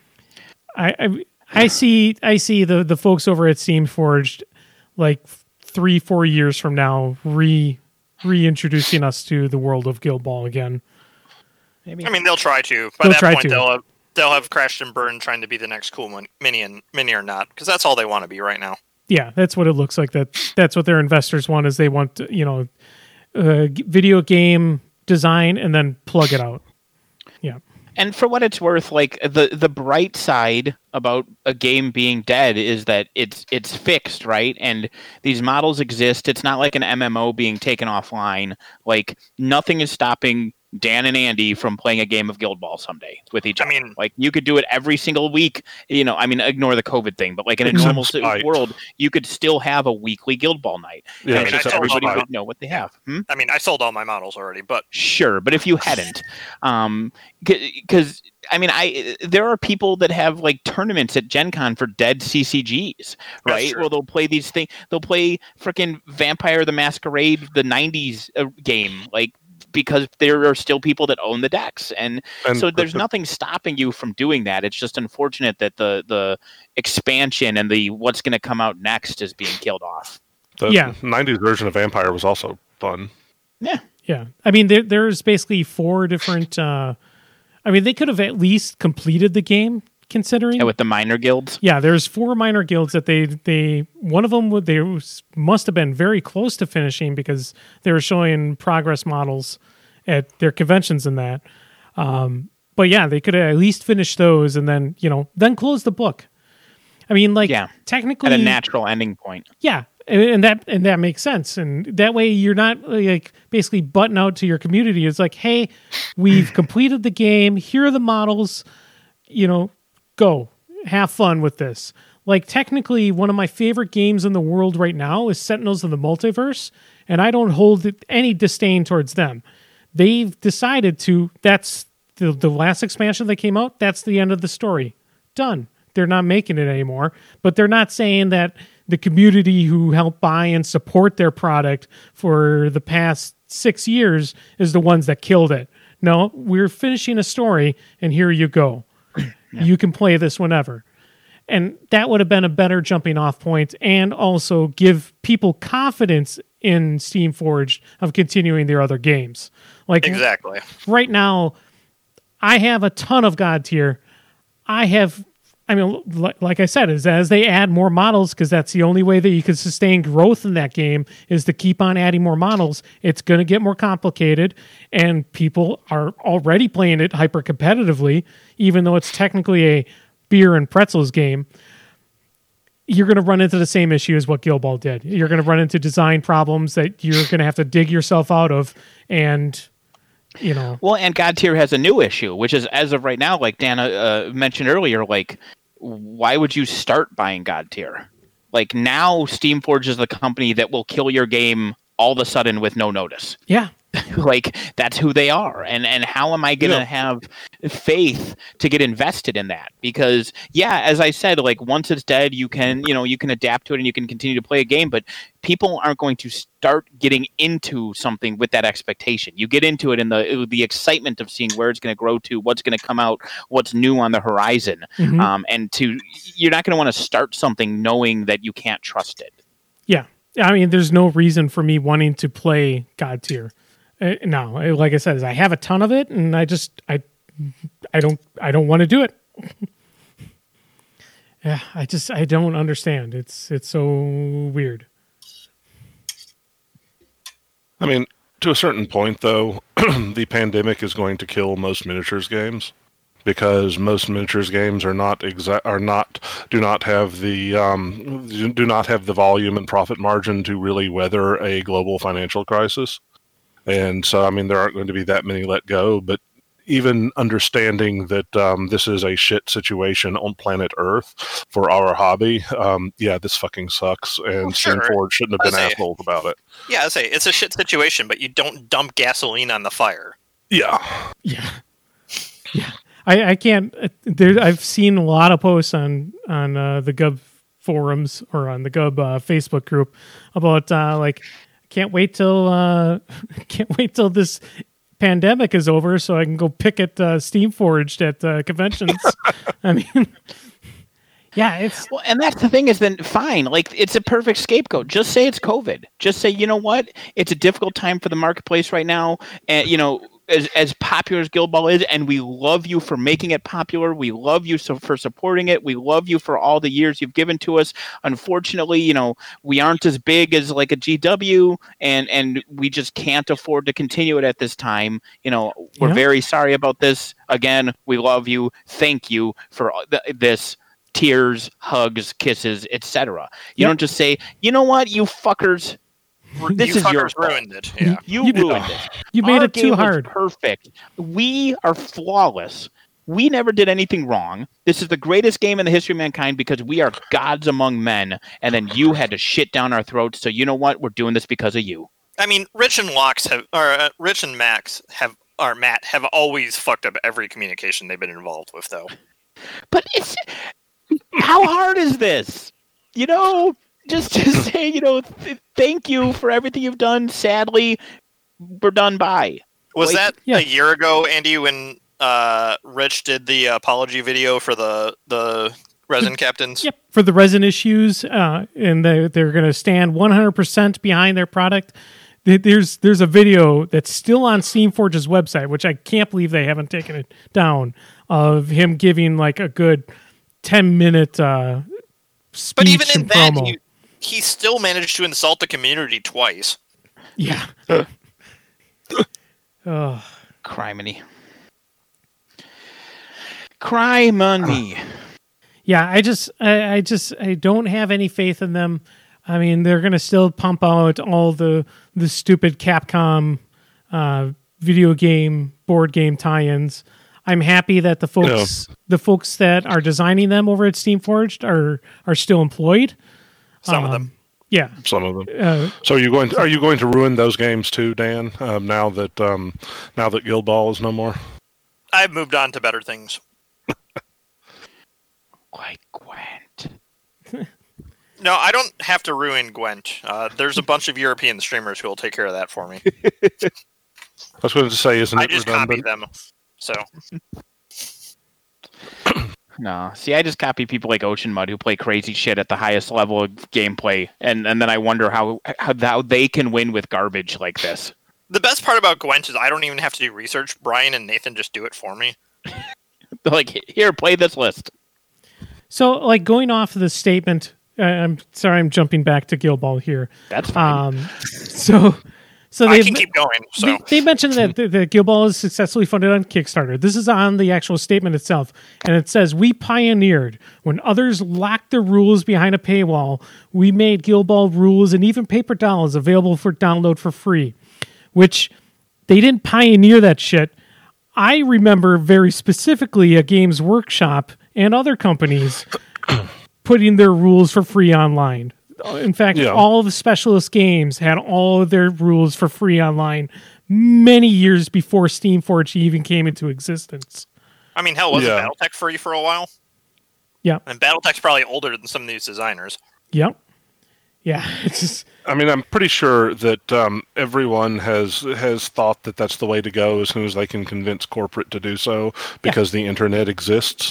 I see the folks over at Steamforged like 3-4 years from now reintroducing us to the world of Guild Ball again. Maybe. I mean, they'll try to. By that point, they'll have crashed and burned trying to be the next cool mini or not, because that's all they want to be right now. Yeah, that's what it looks like. That's what their investors want. Is they want video game design and then plug it out. Yeah. And for what it's worth, like the bright side about a game being dead is that it's fixed, right? And these models exist. It's not like an MMO being taken offline. Like nothing is stopping Dan and Andy from playing a game of Guild Ball someday with each other. I mean, like you could do it every single week. I mean, ignore the COVID thing, but like in a normal world, you could still have a weekly Guild Ball night. Yeah, and just everybody would know what they have. I mean, I sold all my models already, but sure. But if you hadn't, because I mean, there are people that have like tournaments at Gen Con for dead CCGs, right? Well, they'll play these things. They'll play freaking Vampire the Masquerade, the '90s game, like. Because there are still people that own the decks, and so there's nothing stopping you from doing that. It's just unfortunate that the expansion and the what's going to come out next is being killed off. The 90s version of Vampire was also fun. Yeah. I mean, there's basically 4 different. I mean, they could have at least completed the game, considering with the minor guilds. Yeah, there's 4 minor guilds that they one of them they must have been very close to finishing because they were showing progress models at their conventions and that. But yeah, they could have at least finished those and then then close the book. I mean, like technically at a natural ending point. Yeah, and that makes sense, and that way you're not like basically butting out to your community. It's like, hey, we've completed the game. Here are the models. Go have fun with this. Like technically one of my favorite games in the world right now is Sentinels of the Multiverse, and I don't hold any disdain towards them. They've decided that's the last expansion that came out. That's the end of the story. Done. They're not making it anymore, but they're not saying that the community who helped buy and support their product for the past 6 years is the ones that killed it. No, we're finishing a story and here you go. Yeah. You can play this whenever. And that would have been a better jumping off point and also give people confidence in Steamforged of continuing their other games. Like exactly. Right now, I have a ton of God tier. I have I mean, like I said, is as they add more models, because that's the only way that you can sustain growth in that game is to keep on adding more models. It's going to get more complicated, and people are already playing it hyper competitively, even though it's technically a beer and pretzels game. You're going to run into the same issue as what Guild Ball did. You're going to run into design problems that you're going to have to dig yourself out of, and Well, and God Tier has a new issue, which is, as of right now, like Dana mentioned earlier, like, why would you start buying God Tier? Like, now Steamforge is the company that will kill your game all of a sudden with no notice. Yeah. Like, that's who they are. And how am I going to have faith to get invested in that? Because, yeah, as I said, like, once it's dead, you can adapt to it and you can continue to play a game, but people aren't going to start getting into something with that expectation. You get into it in the excitement of seeing where it's going to grow to, what's going to come out, what's new on the horizon. Mm-hmm. You're not going to want to start something knowing that you can't trust it. Yeah. I mean, there's no reason for me wanting to play God Tier. No, like I said, I have a ton of it, and I don't want to do it. Yeah, I don't understand. It's so weird. I mean, to a certain point, though, the pandemic is going to kill most miniatures games, because most miniatures games do not have the volume and profit margin to really weather a global financial crisis. And so, I mean, there aren't going to be that many let go, but even understanding that this is a shit situation on planet Earth for our hobby, this fucking sucks, and Steamforge shouldn't have been assholes about it. Yeah, I say it's a shit situation, but you don't dump gasoline on the fire. Yeah. I can't. I've seen a lot of posts on the Gub forums or on the Gub Facebook group about can't wait till this pandemic is over so I can go pick at Steamforged at conventions. I mean, yeah, and that's the thing is, then fine, like, it's a perfect scapegoat. Just say it's COVID. Just say, you know what, it's a difficult time for the marketplace right now, and as popular as Guild Ball is, and we love you for making it popular. We love you for supporting it. We love you for all the years you've given to us. Unfortunately, we aren't as big as like a GW, and we just can't afford to continue it at this time. We're very sorry about this. Again, we love you. Thank you for this. Tears, hugs, kisses, etc. You don't just say, you know what, you fuckers. This is your ruined it. Yeah. You ruined it. You made it too hard. Perfect. We are flawless. We never did anything wrong. This is the greatest game in the history of mankind because we are gods among men. And then you had to shit down our throats. So you know what? We're doing this because of you. I mean, Rich and Max Matt have always fucked up every communication they've been involved with, though. But how hard is this? Just to say, thank you for everything you've done. Sadly, we're done by. Was that a year ago, Andy, when Rich did the apology video for the resin captains? Yep, for the resin issues, and they're going to stand 100% behind their product. There's a video that's still on Steamforge's website, which I can't believe they haven't taken it down, of him giving like a good 10-minute speech. But even in that, promo. He still managed to insult the community twice. Yeah. Criminy. Criminy. Yeah, I don't have any faith in them. I mean, they're going to still pump out all the stupid Capcom video game, board game tie-ins. I'm happy that the folks that are designing them over at Steamforged are still employed. Some of them. Yeah. Some of them. So are you going to ruin those games too, Dan, now that Guild Ball is no more? I've moved on to better things. Like Gwent. No, I don't have to ruin Gwent. There's a bunch of European streamers who will take care of that for me. I was going to say, isn't it I just redundant? copy them. So. No, see, I just copy people like Ocean Mud who play crazy shit at the highest level of gameplay, and then I wonder how they can win with garbage like this. The best part about Gwent is I don't even have to do research. Brian and Nathan just do it for me. They're like, here, play this list. So, like, going off of the statement, I'm sorry, I'm jumping back to Guild Ball here. That's fine. So I can keep going. So they mentioned that the Guild Ball is successfully funded on Kickstarter. This is on the actual statement itself, and it says, "We pioneered when others locked their rules behind a paywall. We made Guild Ball rules and even paper dolls available for download for free," which they didn't pioneer that shit. I remember very specifically a Games Workshop and other companies putting their rules for free online. In fact, all of the Specialist games had all of their rules for free online many years before Steamforge even came into existence. I mean, hell, wasn't BattleTech free for a while? Yeah. And BattleTech's probably older than some of these designers. Yep. Yeah. It's just, I mean, I'm pretty sure that everyone has thought that that's the way to go as soon as they can convince corporate to do so because the internet exists.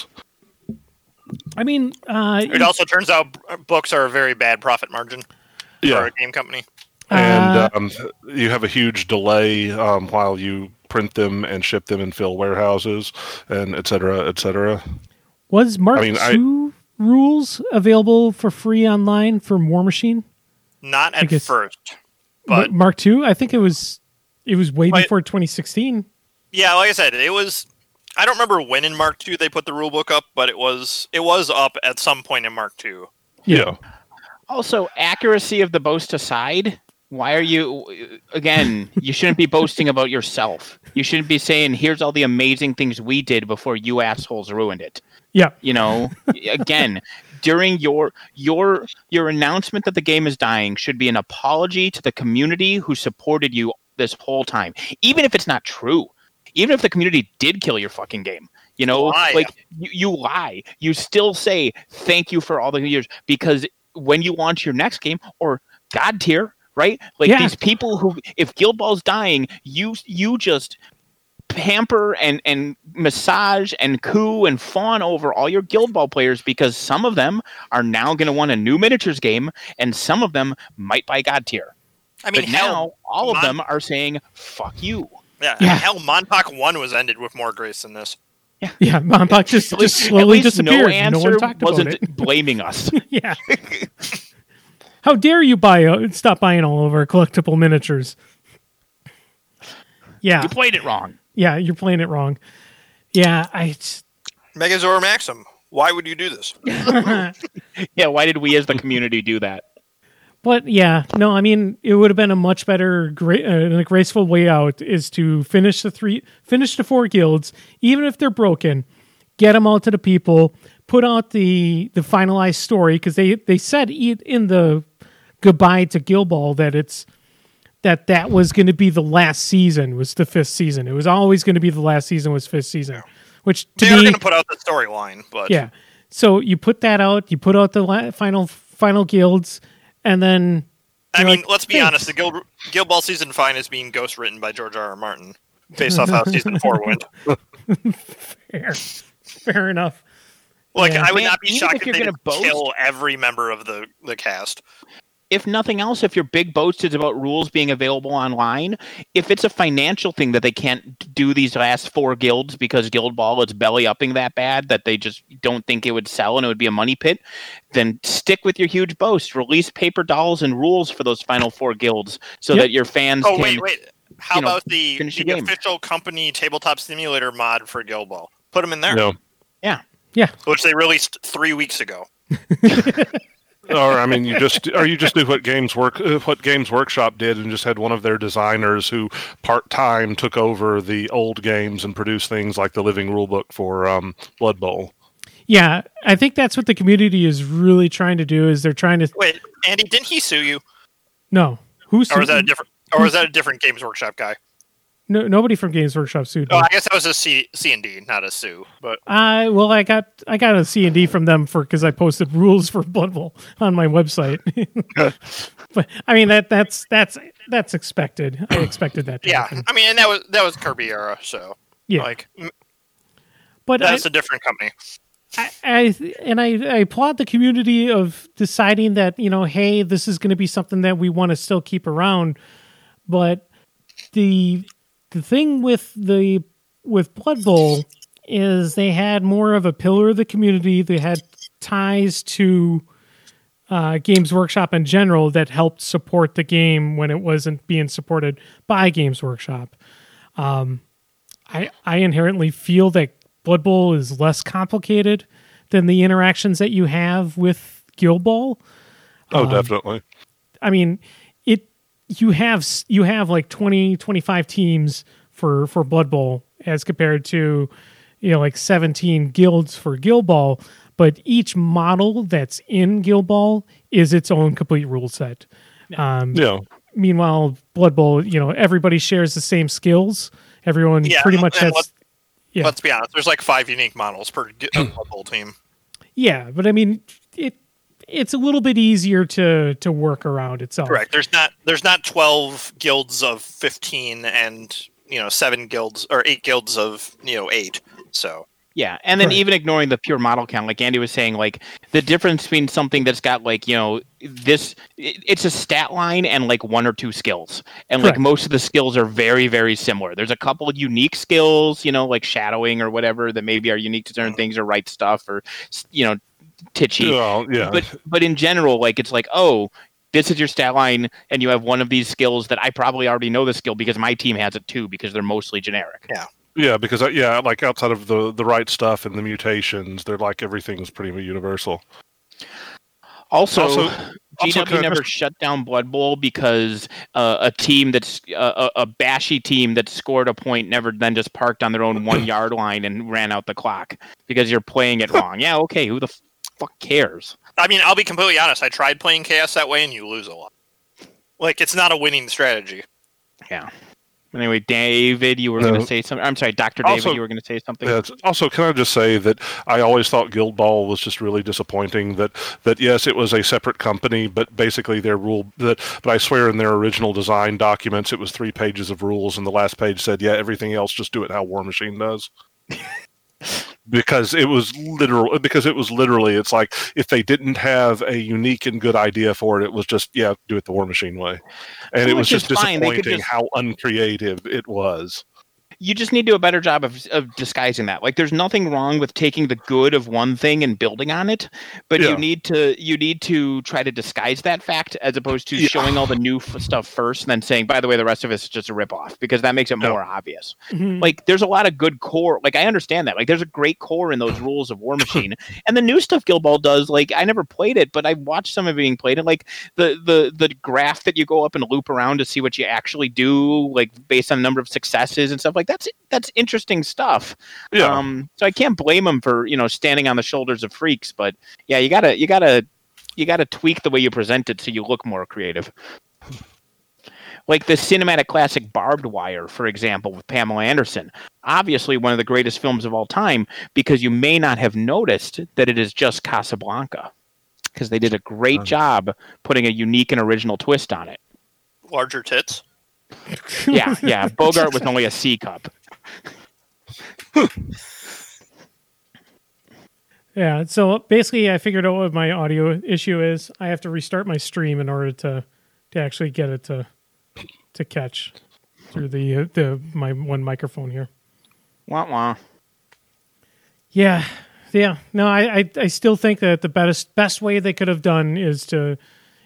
I mean, it also turns out books are a very bad profit margin for a game company. And you have a huge delay while you print them and ship them and fill warehouses and et cetera, et cetera. Was Mark II rules available for free online from War Machine? Not at first. But Mark II? I think it was way before 2016. Yeah, like I said, it was... I don't remember when in Mark II they put the rulebook up, but it was up at some point in Mark II. Yeah. Also, accuracy of the boast aside, why are you... Again, you shouldn't be boasting about yourself. You shouldn't be saying, here's all the amazing things we did before you assholes ruined it. Yeah. You know, again, during your announcement that the game is dying should be an apology to the community who supported you this whole time. Even if it's not true. Even if the community did kill your fucking game, you know, you lie. You still say thank you for all the years, because when you launch your next game or God tier, right? Like these people who, if Guild Ball's dying, you just pamper and massage and coo and fawn over all your Guild Ball players, because some of them are now going to want a new miniatures game and some of them might buy God tier. I mean, but now all of them are saying fuck you. Yeah, I mean, hell, Montauk 1 was ended with more grace than this. Yeah, Montauk just slowly disappeared. No one talked about it. Blaming us. Yeah. How dare you stop buying all of our collectible miniatures? Yeah. You played it wrong. Yeah, you're playing it wrong. Yeah, Megazord Maxim, why would you do this? Yeah, why did we as the community do that? But yeah, no, I mean, it would have been a much better, graceful way out is to finish the 4 guilds, even if they're broken, get them out to the people, put out the finalized story, because they said in the goodbye to Guild Ball that that was going to be the last season, was the 5th season. It was always going to be the last season was 5th season, which to they are going to put out the storyline, but yeah. So you put that out, you put out the final guilds. And then, I mean, let's be honest. The Guild Ball season 5 is being ghost written by George R. R. Martin, based off how season 4 went. Fair enough. Like, I would not be shocked if they kill every member of the cast. If nothing else, if your big boast is about rules being available online, if it's a financial thing that they can't do these last 4 guilds because Guild Ball is belly upping that bad that they just don't think it would sell and it would be a money pit, then stick with your huge boast. Release paper dolls and rules for those final 4 guilds so that your fans can... Wait. How about the official company tabletop simulator mod for Guild Ball? Put them in there. No. Yeah. Which they released 3 weeks ago. Or I mean, you just do what Games Workshop did and just had one of their designers who part-time took over the old games and produced things like the living rulebook for Blood Bowl. Yeah, I think that's what the community is really trying to do. Is they're trying to wait, Andy, didn't he sue you? No, or is that a different Games Workshop guy? No, nobody from Games Workshop sued me. Oh, I guess that was a C&D, not a sue. But I got a C&D from them because I posted rules for Blood Bowl on my website. But I mean that's expected. I expected that to happen. I mean, and that was Kirby era, so yeah. But that's a different company. I applaud the community of deciding that, hey, this is going to be something that we want to still keep around, but the thing with Blood Bowl is they had more of a pillar of the community. They had ties to Games Workshop in general that helped support the game when it wasn't being supported by Games Workshop. I inherently feel that Blood Bowl is less complicated than the interactions that you have with Guild Ball. Oh, definitely. I mean, you have like 20, 25 teams for Blood Bowl as compared to, like 17 guilds for Guild Ball, but each model that's in Guild Ball is its own complete rule set. Meanwhile, Blood Bowl, everybody shares the same skills. Everyone pretty much has. Let's be honest. There's like 5 unique models per Blood Bowl team. Yeah, but I mean, it's a little bit easier to work around itself. Correct. There's not 12 guilds of 15 and 7 guilds or 8 guilds of 8. So. Yeah, and then even ignoring the pure model count, like Andy was saying, like the difference between something that's got like it's a stat line and like 1 or 2 skills, and like most of the skills are very, very similar. There's a couple of unique skills, like shadowing or whatever that maybe are unique to certain things, or right stuff, or titchy. Well, yeah. But in general, like it's like, oh, this is your stat line, and you have one of these skills that I probably already know the skill because my team has it too, because they're mostly generic. Yeah. Yeah, because like outside of the right stuff and the mutations, they're like everything's pretty universal. Also GW never shut down Blood Bowl because a team that's a bashy team that scored a point never then just parked on their own 1 yard line and ran out the clock because you're playing it wrong. Yeah, okay, who the fuck cares? I mean, I'll be completely honest. I tried playing Chaos that way, and you lose a lot. Like, it's not a winning strategy. Yeah. Anyway, David, you were going to say something. I'm sorry, Dr. David, you were going to say something. Yeah, also, can I just say that I always thought Guild Ball was just really disappointing. That yes, it was a separate company, but basically their rule. But I swear, in their original design documents, it was 3 pages of rules, and the last page said, "Yeah, everything else, just do it how War Machine does." Because it was literally, it's like if they didn't have a unique and good idea for it, it was just do it the War Machine way, and it was just disappointing how uncreative it was. You just need to do a better job of disguising that. Like, there's nothing wrong with taking the good of one thing and building on it, but you need to try to disguise that fact as opposed to showing all the new stuff first and then saying, by the way, the rest of it is just a ripoff, because that makes it more obvious. Mm-hmm. Like, there's a lot of good core. Like, I understand that. Like, there's a great core in those rules of War Machine, and the new stuff Guild Ball does. Like, I never played it, but I watched some of it being played, and like the graph that you go up and loop around to see what you actually do, like based on the number of successes and stuff like that's interesting stuff. Yeah. So I can't blame them for standing on the shoulders of freaks, but yeah, you gotta tweak the way you present it so you look more creative. Like the cinematic classic Barbed Wire, for example, with Pamela Anderson. Obviously one of the greatest films of all time, because you may not have noticed that it is just Casablanca, because they did a great job putting a unique and original twist on it. Larger tits. Yeah. Bogart was only a C cup. Yeah, so basically I figured out what my audio issue is. I have to restart my stream in order to actually get it to catch through my one microphone here. Wah wah. Yeah. No, I still think that the best way they could have done is to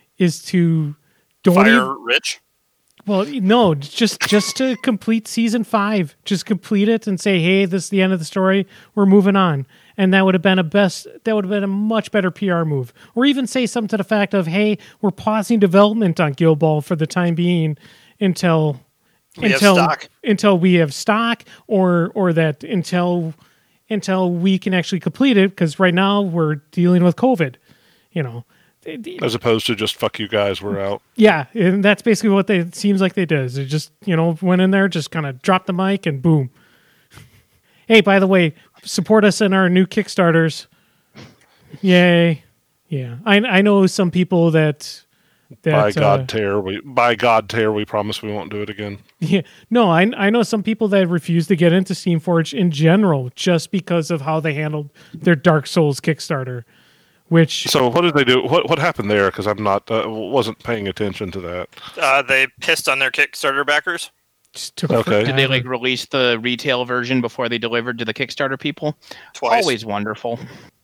fire Rich. Well, no, just to complete season 5, just complete it and say, "Hey, this is the end of the story. We're moving on." And that would have been a much better PR move. Or even say something to the fact of, "Hey, we're pausing development on Guild Ball for the time being until we have stock, or that until we can actually complete it, because right now we're dealing with COVID." As opposed to just "fuck you guys, we're out." Yeah, and that's basically what it seems like they did. They just went in there, just kind of dropped the mic, and boom. Hey, by the way, support us in our new Kickstarters. Yay! Yeah, I know some people that by God, Tear, we promise we won't do it again. Yeah, no, I know some people that refuse to get into Steamforge in general just because of how they handled their Dark Souls Kickstarter. So what did they do? What happened there? Because I'm wasn't paying attention to that. They pissed on their Kickstarter backers. Okay. Did they release the retail version before they delivered to the Kickstarter people? Twice. Always wonderful.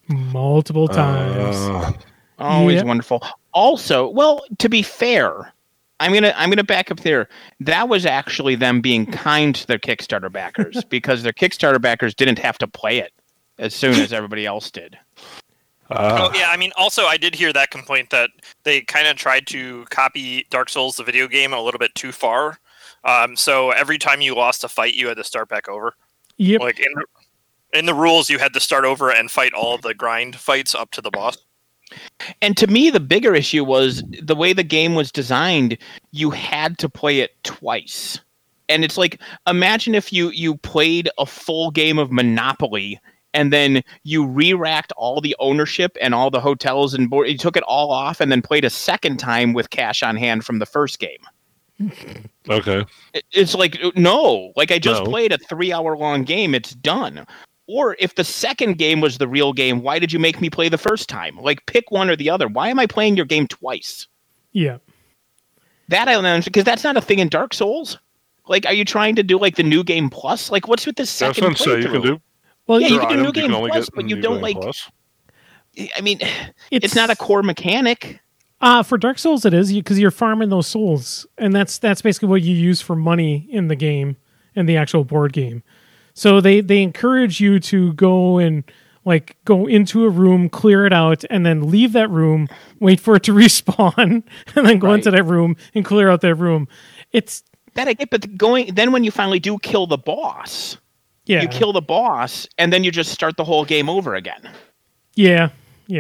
multiple times. Always Yep. wonderful. Also, well, to be fair, I'm gonna back up there. That was actually them being kind to their Kickstarter backers because their Kickstarter backers didn't have to play it as soon as everybody else did. Oh yeah, I mean, also I did hear that complaint that they kind of tried to copy Dark Souls, the video game, a little bit too far. So every time you lost a fight, you had to start back over. Yep. Like in the rules, you had to start over and fight all of the grind fights up to the boss. And to me, the bigger issue was the way the game was designed. You had to play it twice, and it's like, imagine if you played a full game of Monopoly and then you re-racked all the ownership and all the hotels and board. You took it all off and then played a second time with cash on hand from the first game. Okay. It's like, no, like I just No. played a 3-hour-long game. It's done. Or if the second game was the real game, why did you make me play the first time? Like, pick one or the other. Why am I playing your game twice? Yeah. That I don't understand, because that's not a thing in Dark Souls. Like, are you trying to do like the new game plus? Like, what's with this That's second what I'm saying. You can playthrough? do. Well, Yeah, you, you can do New items, Game only Plus, get but you New don't Game like. Plus. I mean, it's not a core mechanic. for Dark Souls it is, because you're farming those souls, and that's basically what you use for money in the game, in the actual board game. So they encourage you to go and like go into a room, clear it out, and then leave that room, wait for it to respawn, and then go Right. into that room and clear out that room. It's That I get, but then when you finally do kill the boss, yeah, you kill the boss, and then you just start the whole game over again. yeah.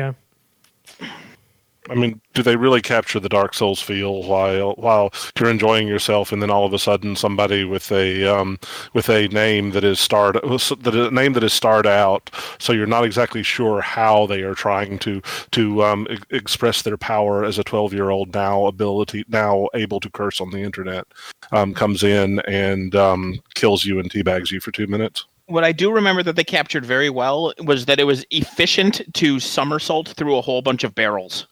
I mean, do they really capture the Dark Souls feel while you're enjoying yourself, and then all of a sudden somebody with a name that is starred out, so you're not exactly sure how they are trying to express their power as a 12-year-old now able to curse on the internet, comes in and kills you and teabags you for 2 minutes. What I do remember that they captured very well was that it was efficient to somersault through a whole bunch of barrels.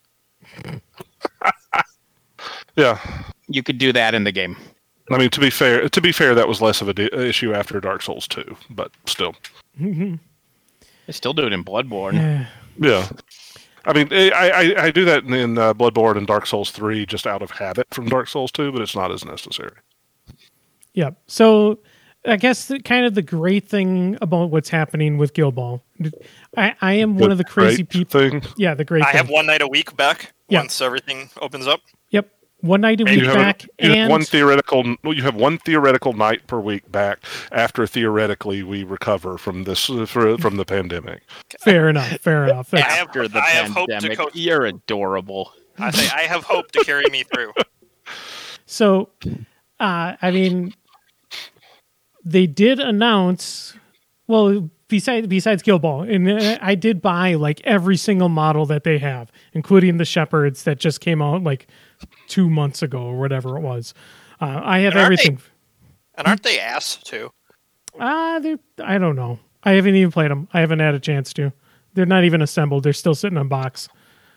Yeah. You could do that in the game. I mean, to be fair, that was less of an issue after Dark Souls 2, but still. They still do it in Bloodborne. Yeah. I mean, I do that in Bloodborne and Dark Souls 3 just out of habit from Dark Souls 2, but it's not as necessary. Yeah. So I guess kind of the great thing about what's happening with Guild Ball, I am one of the crazy Great people. thing. Yeah, the great I thing. have one night a week back Yeah. once everything opens up. Yep. One night a week You back. have one theoretical night per week back after theoretically we recover from the pandemic. Fair enough. That's- After the I have hope to pandemic. coach- You're adorable. I say I have hope to carry me through. So, I mean, they did announce. Well, besides Guild Ball, and I did buy like every single model that they have, including the Shepherds that just came out like 2 months ago or whatever it was. I have And aren't everything. And aren't they ass too? I don't know. I haven't even played them. I haven't had a chance to. They're not even assembled. They're still sitting in a box.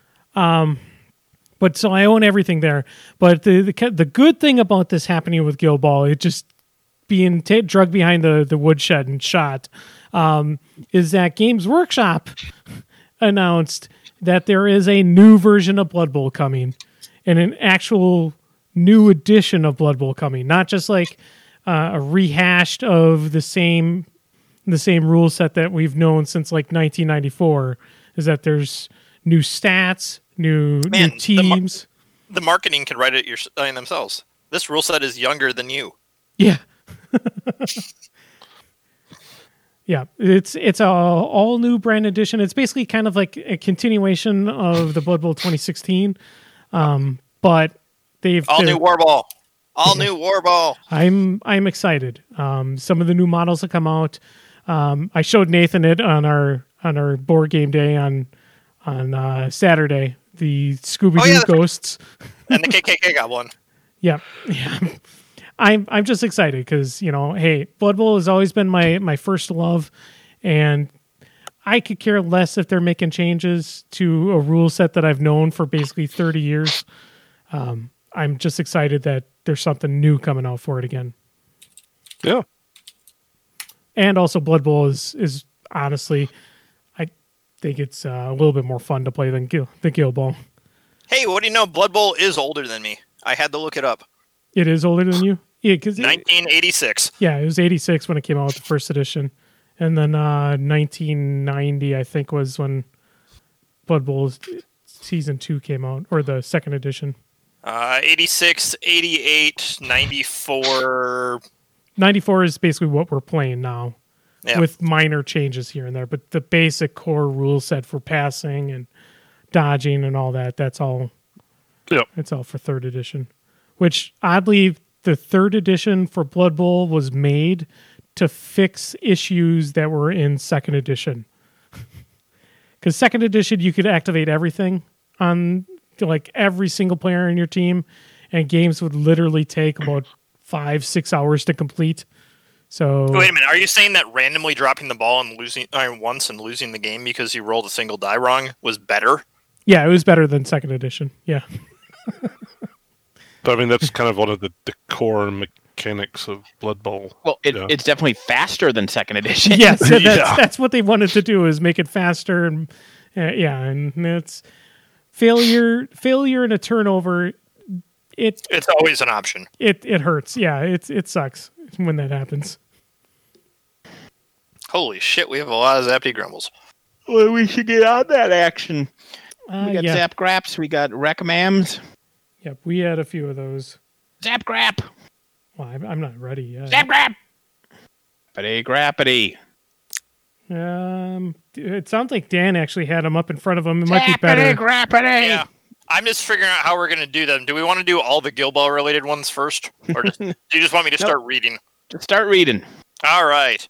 But so I own everything there. But the good thing about this happening with Guild Ball, it just being drugged behind the woodshed and shot, is that Games Workshop announced that there is a new version of Blood Bowl coming, and an actual new edition of Blood Bowl coming, not just like a rehashed of the same rule set that we've known since like 1994. Is that there's new stats, new teams. The marketing can write it themselves. This rule set is younger than you. Yeah. Yeah, it's a all new brand edition. It's basically kind of like a continuation of the Blood Bowl 2016, but they're New Warball. All new Warball. I'm excited. Some of the new models that come out. I showed Nathan it on our board game day on Saturday. The Scooby Doo ghosts. And the KKK got one. Yeah. I'm just excited because, hey, Blood Bowl has always been my first love, and I could care less if they're making changes to a rule set that I've known for basically 30 years. I'm just excited that there's something new coming out for it again. Yeah. And also Blood Bowl is honestly, think it's a little bit more fun to play than Guild Ball. Hey, what do you know? Blood Bowl is older than me. I had to look it up. It is older than you? Yeah, 1986. Yeah, it was 86 when it came out with the first edition. And then 1990, I think, was when Blood Bowl Season 2 came out, or the second edition. 86, 88, 94. 94 is basically what we're playing now, Yeah. with minor changes here and there. But the basic core rule set for passing and dodging and all that, that's all. Yep. It's all for third edition. Which, oddly, the third edition for Blood Bowl was made to fix issues that were in second edition. Because second edition, you could activate everything on like every single player in your team, and games would literally take about 5-6 hours to complete. So Wait a minute. Are you saying that randomly dropping the ball and losing once and losing the game because you rolled a single die wrong was better? yeah, it was better than second edition. Yeah. But I mean, that's kind of one of the core mechanics of Blood Bowl. Well, it's definitely faster than second edition. Yes, Yeah. that's what they wanted to do, is make it faster, and and it's failure and a turnover. It's always an option. It hurts. Yeah, it sucks when that happens. Holy shit, we have a lot of Zapty Grumbles. Well, we should get on that action. We got Yeah. Zap Graps, we got Recomams. Yep, we had a few of those. Zap Grap! Well, I'm not ready yet. Zap Grap! Grappity Grappity. It sounds like Dan actually had them up in front of him. It might be better. Grappity! Yeah. I'm just figuring out how we're going to do them. Do we want to do all the Guild Ball related ones first? Or do you just want me to start reading? Just start reading. All right.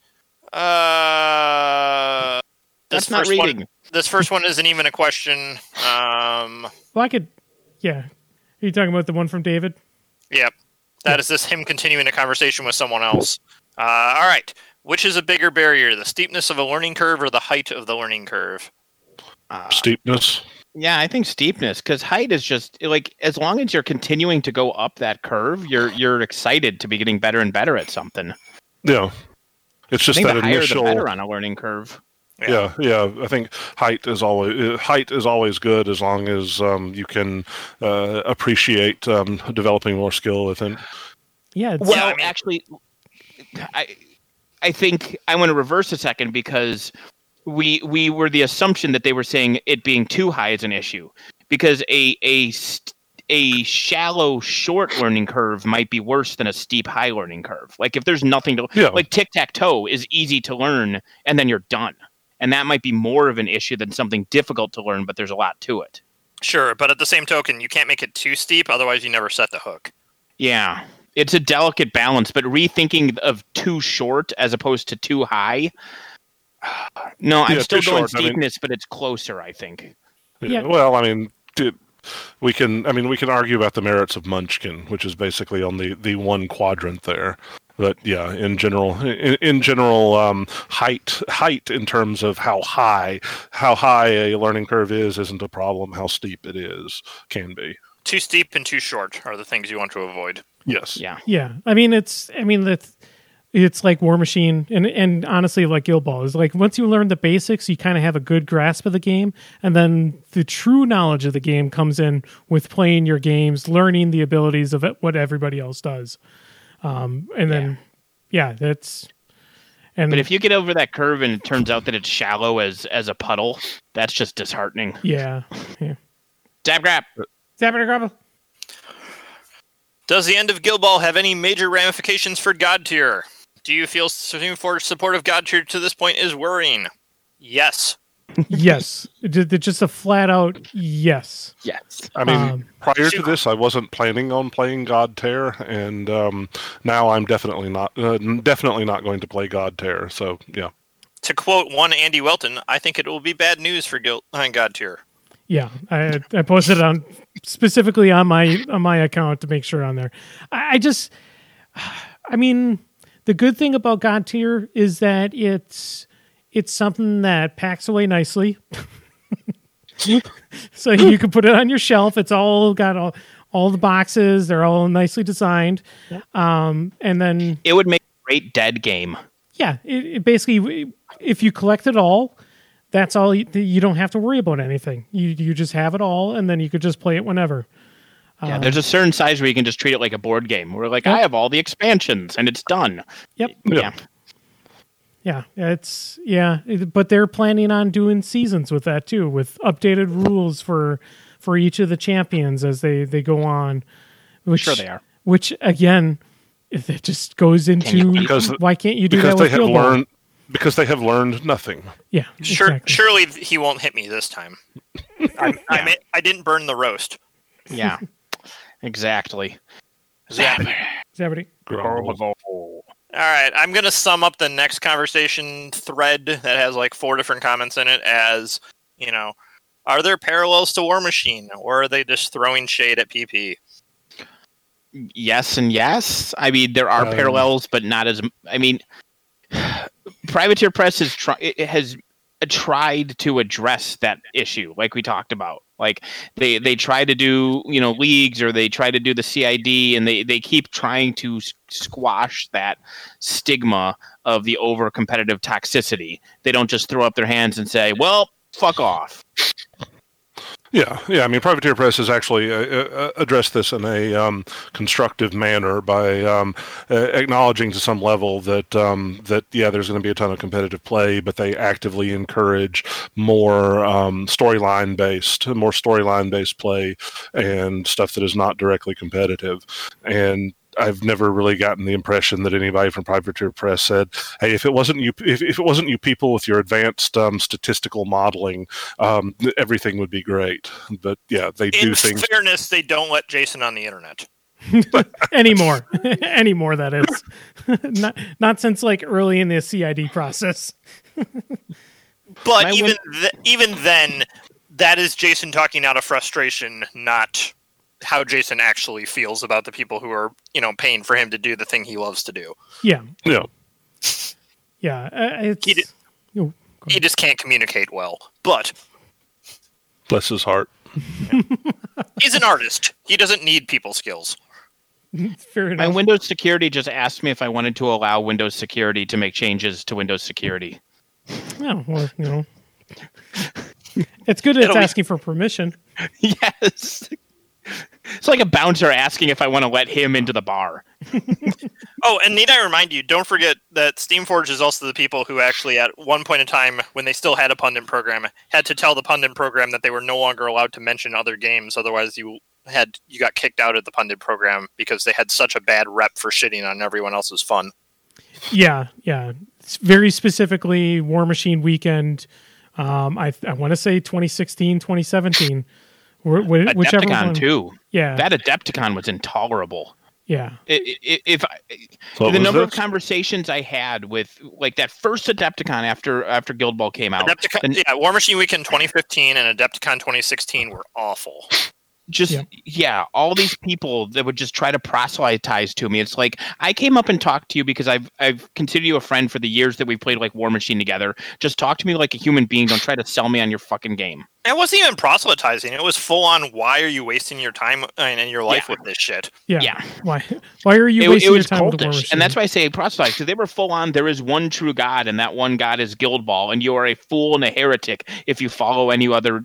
That's not reading. This first one isn't even a question. Well, I could. Yeah. Are you talking about the one from David? Yep. That is him continuing a conversation with someone else. All right. Which is a bigger barrier, the steepness of a learning curve or the height of the learning curve? Steepness. Yeah, I think steepness, because height is just like, as long as you're continuing to go up that curve, you're excited to be getting better and better at something. Yeah. It's I just think that the higher initial. the better on a learning curve. Yeah. I think height is always good as long as you can appreciate developing more skill with it. Yeah. Well, actually, I think I want to reverse a second, because we were the assumption that they were saying it being too high is an issue, because a shallow short learning curve might be worse than a steep high learning curve. Like if there's nothing to like tic-tac-toe is easy to learn and then you're done. And that might be more of an issue than something difficult to learn, but there's a lot to it. Sure, but at the same token, you can't make it too steep, otherwise you never set the hook. Yeah. It's a delicate balance, but rethinking of too short as opposed to too high. No, I'm still going steepness, but it's closer, I think. Yeah. Well, I mean, we can argue about the merits of Munchkin, which is basically on the one quadrant there. But yeah, in general, height in terms of how high a learning curve isn't a problem. How steep it can be. Too steep and too short are the things you want to avoid. Yes. Yeah. Yeah. It's like War Machine, and honestly, like Guild Ball is like, once you learn the basics, you kind of have a good grasp of the game, and then the true knowledge of the game comes in with playing your games, learning the abilities of what everybody else does, that's. And But if you get over that curve and it turns out that it's shallow as a puddle, that's just disheartening. yeah. Zap Grap. Zap it or grapple. Does the end of Guild Ball have any major ramifications for God Tier? Do you feel support of God Tier to this point is worrying? Yes. Yes, just a flat out yes. Yes. I mean, prior to this, I wasn't planning on playing God Tear, and now I'm definitely not going to play God Tear. So yeah. To quote one Andy Welton, I think it will be bad news for God Tier. Yeah, I posted it specifically on my account to make sure on there. I mean, the good thing about God Tier is that it's something that packs away nicely. So you can put it on your shelf. It's all got all the boxes. They're all nicely designed. And then it would make a great dead game. Yeah, it basically, if you collect it all, that's all. You don't have to worry about anything. You just have it all, and then you could just play it whenever. Yeah, there's a certain size where you can just treat it like a board game. Where like, I have all the expansions, and it's done. Yep. Yeah. But they're planning on doing seasons with that too, with updated rules for each of the champions as they go on. Which, sure they are. Which again, if it just goes into why can't you do that with Guild Ball? Because they have learned nothing. Yeah, exactly. Surely he won't hit me this time. I didn't burn the roast. Yeah, exactly. Zabity. All right, I'm going to sum up the next conversation thread that has like 4 different comments in it as, are there parallels to War Machine, or are they just throwing shade at PP? Yes and yes. I mean, there are parallels, but not as... I mean, Privateer Press has tried to address that issue, like we talked about. Like, they try to do, leagues, or they try to do the CID, and they keep trying to squash that stigma of the over-competitive toxicity. They don't just throw up their hands and say, well, fuck off. Yeah. I mean, Privateer Press has actually addressed this in a constructive manner by acknowledging to some level that there's going to be a ton of competitive play, but they actively encourage more storyline based play and stuff that is not directly competitive. And I've never really gotten the impression that anybody from Privateer Press said, "Hey, if it wasn't you people with your advanced statistical modeling, everything would be great." But yeah, they do things. In fairness, they don't let Jason on the internet anymore. Anymore, that is not since like early in the CID process. But even then, that is Jason talking out of frustration, not how Jason actually feels about the people who are, paying for him to do the thing he loves to do. Yeah. He just can't communicate well. But bless his heart. He's an artist. He doesn't need people skills. Fair enough. My Windows Security just asked me if I wanted to allow Windows Security to make changes to Windows Security. Oh, well, it's good it's asking for permission. Yes. It's like a bouncer asking if I want to let him into the bar. Oh, and need I remind you, don't forget that Steamforged is also the people who actually, at one point in time, when they still had a pundit program, had to tell the pundit program that they were no longer allowed to mention other games. Otherwise, you got kicked out of the pundit program because they had such a bad rep for shitting on everyone else's fun. Yeah. It's very specifically War Machine Weekend. I want to say 2016, 2017. Whichever Adepticon one. too. Yeah, that Adepticon was intolerable. Yeah, the number of conversations I had with like that first Adepticon after Guild Ball came out. War Machine Weekend 2015 and Adepticon 2016 were awful. All these people that would just try to proselytize to me. It's like, I came up and talked to you because I've considered you a friend for the years that we played like War Machine together. Just talk to me like a human being. Don't try to sell me on your fucking game. It wasn't even proselytizing. It was full on, why are you wasting your time and your life with this shit? Yeah. Why are you wasting your time with War Machine? And that's why I say proselytize, because they were full on, there is one true God, and that one God is Guild Ball, and you are a fool and a heretic if you follow any other,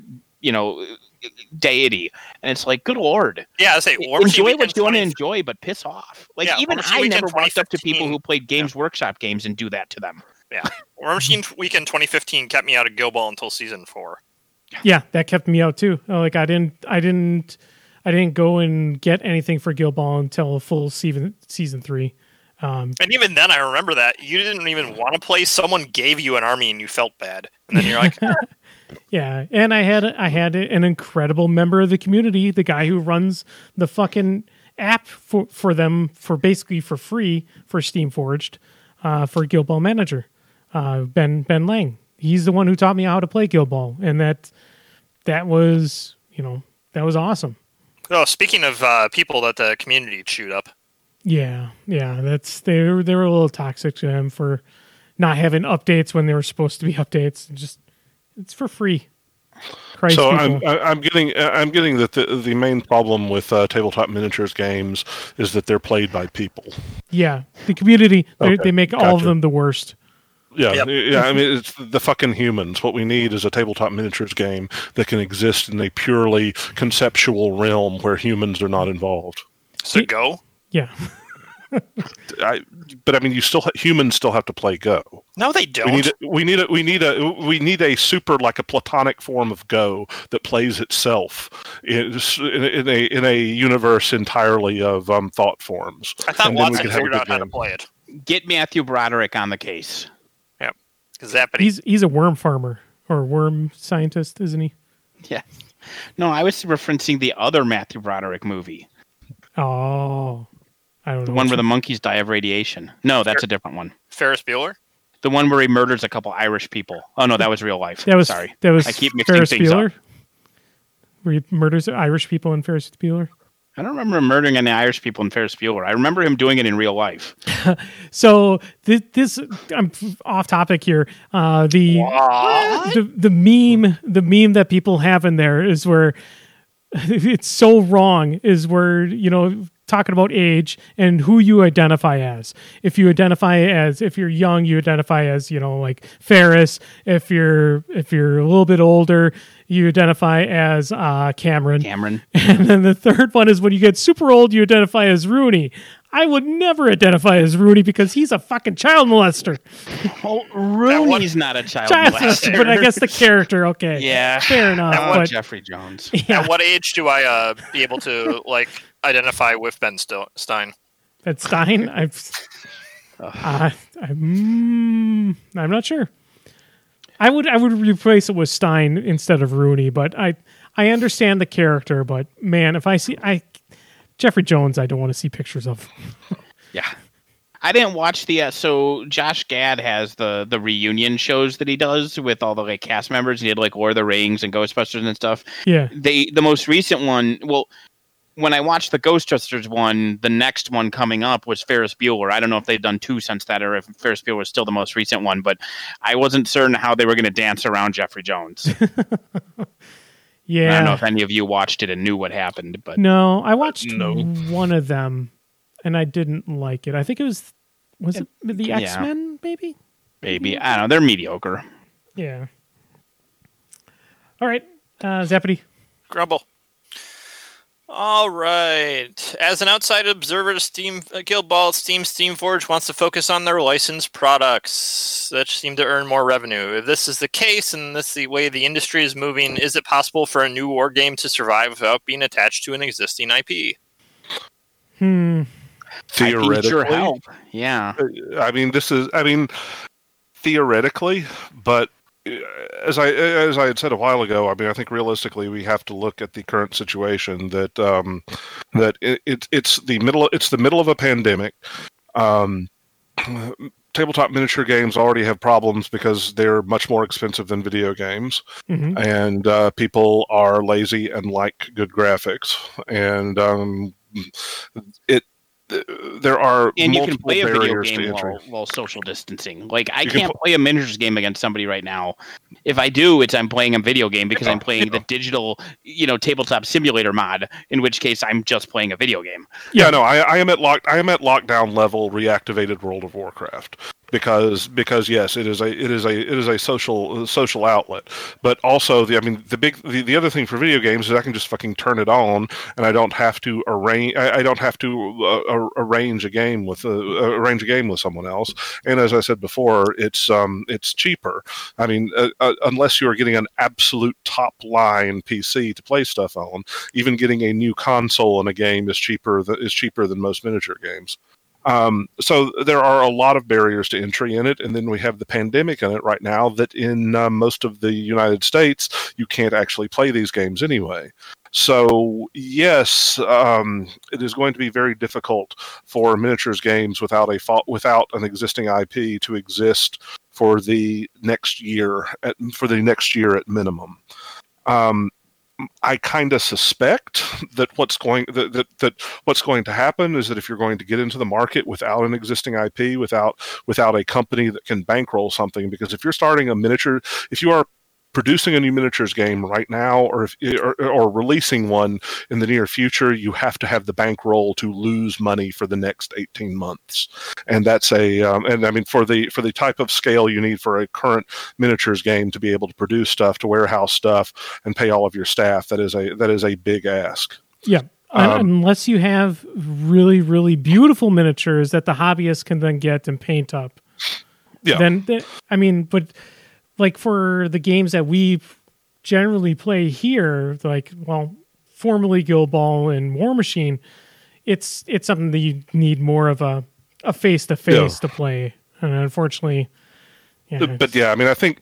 deity. And it's like, good lord. Yeah, I say enjoy what you want to enjoy, but piss off. Like, even I never walked up to people who played Games Workshop games and do that to them. Yeah. War Machine Weekend 2015 kept me out of Guild Ball until season 4. Yeah, that kept me out too. Like, I didn't go and get anything for Guild Ball until full season 3. And even then, I remember that you didn't even want to play. Someone gave you an army and you felt bad, and then you're like, yeah. And I had an incredible member of the community, the guy who runs the fucking app for them for basically for free for Steamforged, for Guild Ball Manager, Ben Lang. He's the one who taught me how to play Guild Ball, and that was awesome. Oh, speaking of people that the community chewed up. Yeah, they were a little toxic to him for not having updates when they were supposed to be updates. It's for free. Christ, so people. I'm getting that the main problem with tabletop miniatures games is that they're played by people. Yeah, the community they make all of Gotcha. them the worst. Yeah, Yep. yeah. I mean, it's the fucking humans. What we need is a tabletop miniatures game that can exist in a purely conceptual realm where humans are not involved. So Go? Yeah. But I mean, humans still have to play Go. No, they don't. We need a super, like a platonic form of Go that plays itself in a universe entirely of thought forms. I thought And then we Watson could have a figured good out how to game. play it. Get Matthew Broderick on the case. Zappity. He's a worm farmer or worm scientist, isn't he? Yeah. No, I was referencing the other Matthew Broderick movie. Oh, I don't know. The one where the monkeys die of radiation. No, that's a different one. Ferris Bueller? The one where he murders a couple Irish people. Oh, no, that was real life. That was Sorry. That was I keep mixing Ferris things Bueller. up. Where he murders Irish people in Ferris Bueller. I don't remember him murdering any Irish people in Ferris Bueller. I remember him doing it in real life. So this I'm off topic here. The meme that people have in there is where it's so wrong. Is where talking about age and who you identify as. If you're young, you identify as like Ferris. If you're a little bit older, you identify as Cameron. And then the third one is when you get super old, you identify as Rooney. I would never identify as Rooney because he's a fucking child molester. Oh, Rooney's not a child molester. But I guess the character, okay. Yeah. Fair enough. But Jeffrey Jones. Yeah. At what age do I be able to identify with Ben Stein? Ben Stein? I'm not sure. I would replace it with Stein instead of Rooney, but I understand the character, but man, if I see Jeffrey Jones, I don't want to see pictures of. Yeah. I didn't watch so Josh Gad has the reunion shows that he does with all the cast members. He did Lord of the Rings and Ghostbusters and stuff. Yeah. The most recent one, when I watched the Ghostbusters one, the next one coming up was Ferris Bueller. I don't know if they've done two since that or if Ferris Bueller was still the most recent one, but I wasn't certain how they were going to dance around Jeffrey Jones. Yeah. I don't know if any of you watched it and knew what happened, but no, I watched one of them and I didn't like it. I think it was it the X-Men, maybe? Maybe. I don't know. They're mediocre. Yeah. All right. Zappity. Grumble. All right. As an outside observer to Steam Guild Ball, Steamforge wants to focus on their licensed products that seem to earn more revenue. If this is the case and this is the way the industry is moving, is it possible for a new war game to survive without being attached to an existing IP? Theoretically, sure help. Yeah. Theoretically, but as I had said a while ago, I think realistically we have to look at the current situation that it's the middle of a pandemic. Tabletop miniature games already have problems because they're much more expensive than video games, and people are lazy and like good graphics, and there are and you can multiple play a video barriers to game entry. while social distancing. I can't play a miniatures game against somebody right now. If I do, I'm playing a video game because I'm playing the digital, tabletop simulator mod. In which case, I'm just playing a video game. Yeah, no, I am at lockdown level reactivated World of Warcraft. Because yes, it is a social outlet, but also the other thing for video games is I can just fucking turn it on and I don't have to arrange a game with someone else. And as I said before, it's cheaper. Unless you're getting an absolute top line PC to play stuff on, even getting a new console in a game is cheaper than most miniature games. So there are a lot of barriers to entry in it, and then we have the pandemic in it right now that in most of the United States, you can't actually play these games anyway. So yes, it is going to be very difficult for miniatures games without an existing IP to exist for the next year at minimum. I kind of suspect that what's going to happen is that if you're going to get into the market without an existing IP, without a company that can bankroll something, because if you're starting a miniature, if you are producing a new miniatures game right now, or releasing one in the near future, you have to have the bankroll to lose money for the next 18 months, and that's and I mean for the type of scale you need for a current miniatures game to be able to produce stuff, to warehouse stuff, and pay all of your staff, that is a big ask. Yeah. Unless you have really, really beautiful miniatures that the hobbyists can then get and paint up. Yeah. But like for the games that we generally play here, formerly Guild Ball and War Machine, it's something that you need more of a face-to-face to play. And unfortunately... But yeah, I mean, I think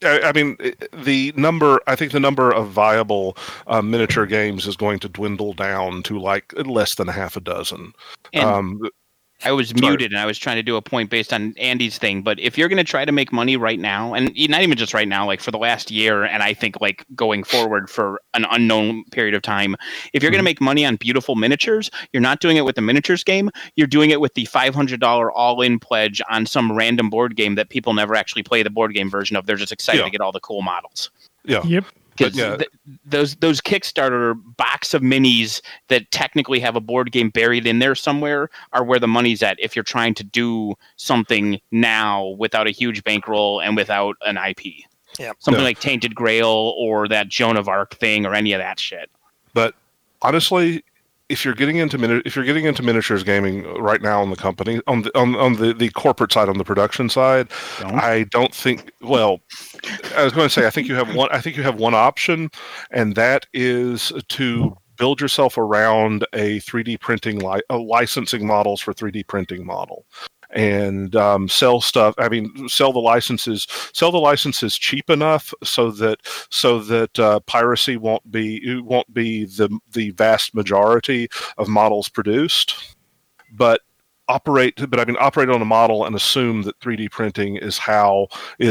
the number of viable miniature games is going to dwindle down to like less than half a dozen. And I was muted and I was trying to do a point based on Andy's thing. But if you're going to try to make money right now, and not even just right now, like for the last year, and I think like going forward for an unknown period of time, if you're going to make money on beautiful miniatures, you're not doing it with the miniatures game. You're doing it with the $500 all-in pledge on some random board game that people never actually play the board game version of. They're just excited to get all the cool models. Yeah. Yep. Because those Kickstarter box of minis that technically have a board game buried in there somewhere are where the money's at if you're trying to do something now without a huge bankroll and without an IP. Yeah. Something like Tainted Grail or that Joan of Arc thing or any of that shit. But honestly, if you're getting into miniatures gaming right now in the company on the corporate side, on the production side, I don't think. Well, I was going to say I think you have one option, and that is to build yourself around a 3D printing licensing models for 3D printing model. And sell stuff. I mean, sell the licenses cheap enough so that piracy won't be the vast majority of models produced. But operate on a model and assume that 3D printing is how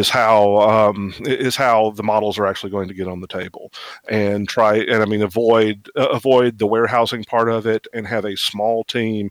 the models are actually going to get on the table, and avoid the warehousing part of it, and have a small team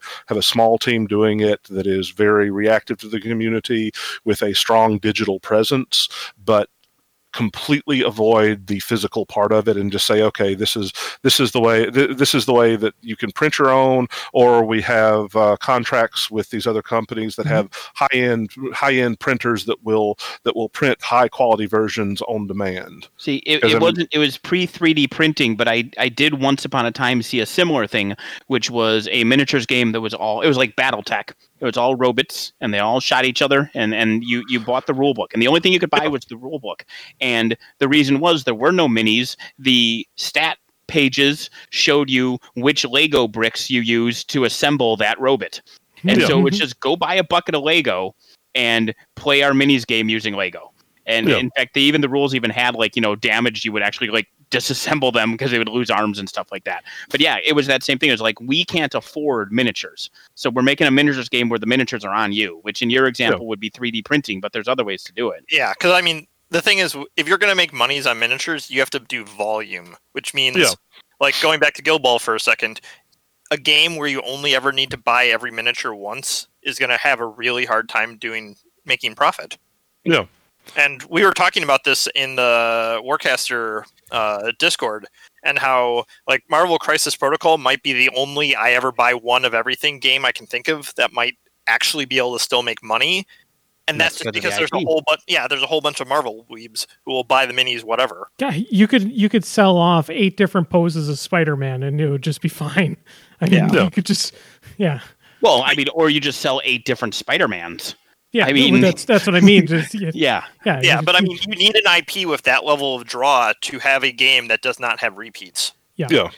doing it that is very reactive to the community with a strong digital presence, but completely avoid the physical part of it and just say, okay, this is the way that you can print your own, or we have contracts with these other companies that have high-end printers that will print high quality versions on demand. See, it was pre 3D printing, but I did once upon a time see a similar thing, which was a miniatures game that was like BattleTech. It was all robots, and they all shot each other, and you bought the rule book, and the only thing you could buy was the rule book. And the reason was there were no minis. The stat pages showed you which Lego bricks you used to assemble that robot. And so it's just go buy a bucket of Lego and play our minis game using Lego. And in fact, the rules even had damage. You would actually disassemble them because they would lose arms and stuff like that. But yeah, it was that same thing. It was like, we can't afford miniatures, so we're making a miniatures game where the miniatures are on you, which in your example would be 3D printing, but there's other ways to do it. Yeah, because I mean, the thing is, if you're going to make monies on miniatures, you have to do volume, which means, like going back to Guild Ball for a second, a game where you only ever need to buy every miniature once is going to have a really hard time making profit. Yeah. And we were talking about this in the Warcaster Discord, and how Marvel Crisis Protocol might be the only I ever buy one of everything game I can think of that might actually be able to still make money. And that's just because there's a whole bunch of Marvel weebs who will buy the minis, whatever. Yeah, you could sell off 8 different poses of Spider-Man and it would just be fine. I mean, you could just Well, I mean, or you just sell 8 different Spider-Mans. Yeah, I mean that's what I mean. Just, yeah. But I mean, you need an IP with that level of draw to have a game that does not have repeats. Yeah.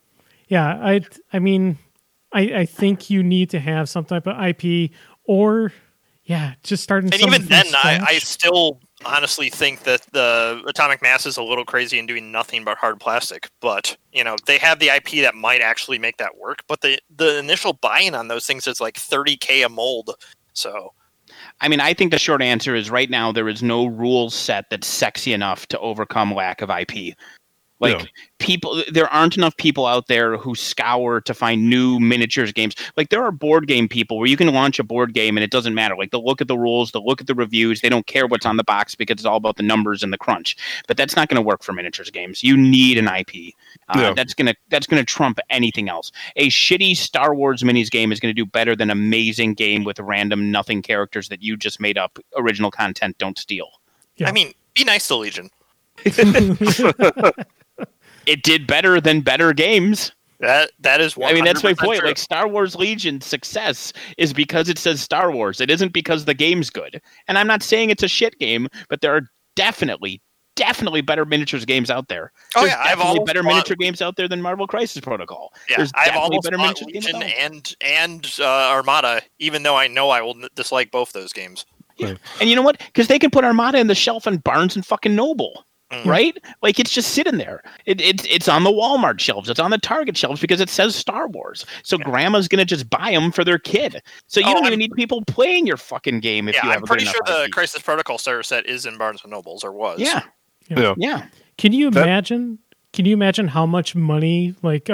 I mean, I think you need to have some type of IP, or just starting. And even then, I still honestly think that the Atomic Mass is a little crazy and doing nothing but hard plastic. But they have the IP that might actually make that work. But the initial buy-in on those things is like $30K a mold. So. I mean, I think the short answer is right now there is no rule set that's sexy enough to overcome lack of IP. Like people, there aren't enough people out there who scour to find new miniatures games. Like there are board game people where you can launch a board game and it doesn't matter. Like they'll look at the rules, they'll look at the reviews. They don't care what's on the box because it's all about the numbers and the crunch. But that's not going to work for miniatures games. You need an IP. That's gonna trump anything else. A shitty Star Wars minis game is going to do better than an amazing game with random nothing characters that you just made up. Original content, don't steal. Yeah. I mean, be nice to Legion. It did better than better games. That is 100% I mean, that's my point. true. Like Star Wars Legion's success is because it says Star Wars. It isn't because the game's good. And I'm not saying it's a shit game, but there are definitely better miniatures games out there. Oh, There's yeah, I've definitely almost better bought- miniature games out there than Marvel Crisis Protocol. Yeah, There's I've definitely almost better bought miniature games Legion out there. and Armada, even though I know I will dislike both those games. Yeah. And you know what? Because they can put Armada in the shelf in Barnes and fucking Noble. Right? Like it's just sitting there. It's on the Walmart shelves. It's on the Target shelves because it says Star Wars. So grandma's gonna just buy them for their kid. So you don't even need people playing your fucking game if you have I'm a pretty good sure enough the IP. Crisis Protocol starter set is in Barnes and Nobles or was. Yeah. Yeah. Can you imagine? Can you imagine how much money like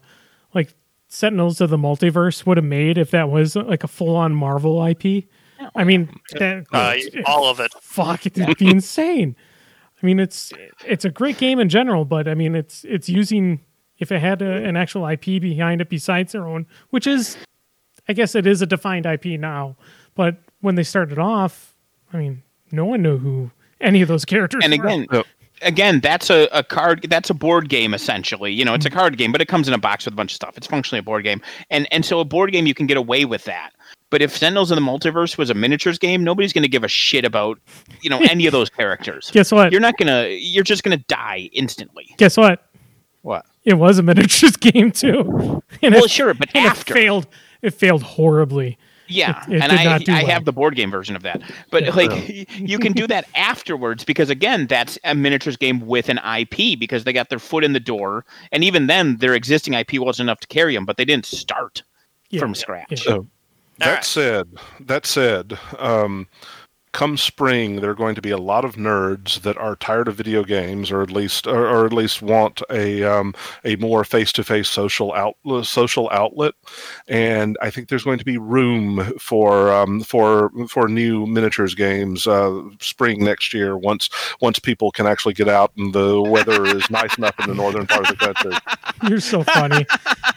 Sentinels of the Multiverse would have made if that was like a full-on Marvel IP? I mean, all of it. Fuck, it'd be insane. I mean, it's a great game in general, but I mean, it's using, if it had an actual IP behind it besides their own, which is, I guess it is a defined IP now, but when they started off, I mean, no one knew who any of those characters were. Again, that's a card. That's a board game essentially. You know, it's a card game, but it comes in a box with a bunch of stuff. It's functionally a board game, and so a board game you can get away with that. But if Sentinels of the Multiverse was a miniatures game, nobody's going to give a shit about any of those characters. Guess what? You're just gonna die instantly. Guess what? What? It was a miniatures game too. And Sure, but after it failed horribly. Yeah, it and did not do I well. have the board game version of that. But you can do that afterwards because again, that's a miniatures game with an IP because they got their foot in the door, and even then, their existing IP wasn't enough to carry them, but they didn't start from scratch. Yeah. That said, come spring, there are going to be a lot of nerds that are tired of video games, or at least want a more face-to-face social outlet. And I think there's going to be room for new miniatures games spring next year once people can actually get out and the weather is nice enough in the northern part of the country. You're so funny.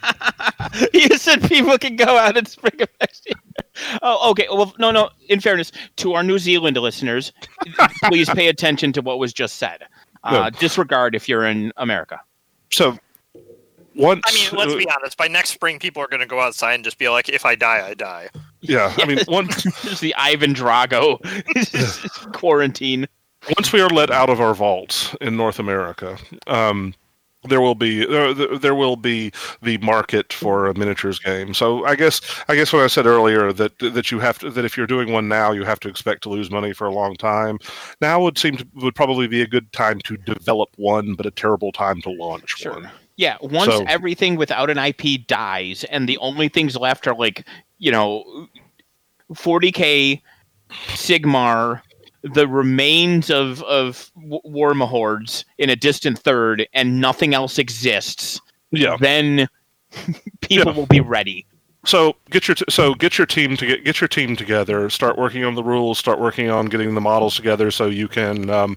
You said people can go out and spring of next year. Oh, okay. Well, no. In fairness to our New Zealand listeners, please pay attention to what was just said. Disregard if you're in America. So, let's be honest. By next spring, people are going to go outside and just be like, "If I die, I die." Yeah, I mean, Just the Ivan Drago quarantine. Once we are let out of our vaults in North America, there will be the market for a miniatures game. So I guess what I said earlier that you have to, that if you're doing one now, you have to expect to lose money for a long time. Now would probably be a good time to develop one, but a terrible time to launch one. Yeah, once everything without an IP dies, and the only things left are 40K, Sigmar, the remains of War Mahords in a distant third, and nothing else exists. Yeah. Then people will be ready. So get your team together. Start working on the rules. Start working on getting the models together, so you can have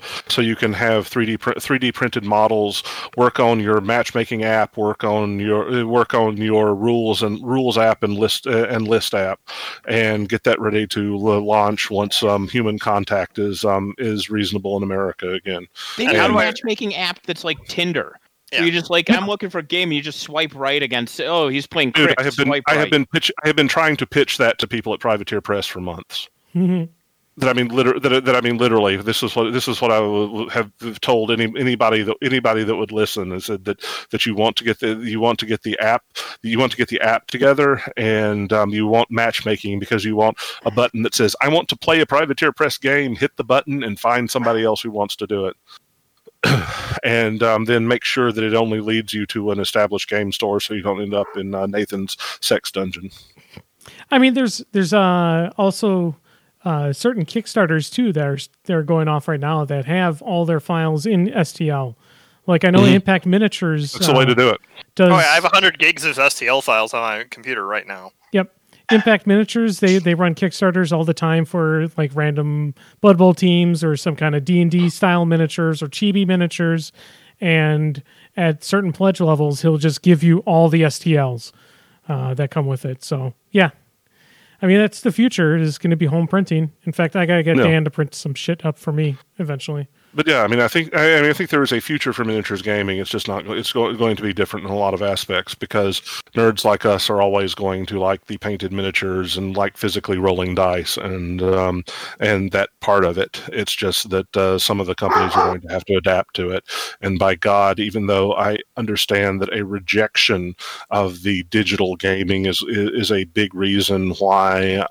3D printed models. Work on your matchmaking app. Work on your rules app and list app, and get that ready to launch once human contact is reasonable in America again. They need a matchmaking app that's like Tinder. Yeah. You're just I'm looking for a game, and you just swipe right against. Oh, he's playing Crick. Dude, I have been trying to pitch that to people at Privateer Press for months. Mm-hmm. That I mean literally. This is what I would have told anybody that would listen, is that you want to get the app together, and you want matchmaking because you want a button that says, "I want to play a Privateer Press game." Hit the button and find somebody else who wants to do it. And then make sure that it only leads you to an established game store, so you don't end up in Nathan's sex dungeon. I mean, there's also certain Kickstarters too that are going off right now that have all their files in STL. Like I know Impact Miniatures. That's the way to do it. Does, I have 100 gigs of STL files on my computer right now. Yep. Impact Miniatures, they run Kickstarters all the time for like random Blood Bowl teams or some kind of D&D style miniatures or chibi miniatures. And at certain pledge levels, he'll just give you all the STLs that come with it. So, yeah. I mean, that's the future. It is going to be home printing. In fact, I got to get Dan to print some shit up for me eventually. But yeah, I mean, I think there is a future for miniatures gaming. It's just not. It's going to be different in a lot of aspects because nerds like us are always going to like the painted miniatures and like physically rolling dice and that part of it. It's just that some of the companies are going to have to adapt to it. And by God, even though I understand that a rejection of the digital gaming is a big reason why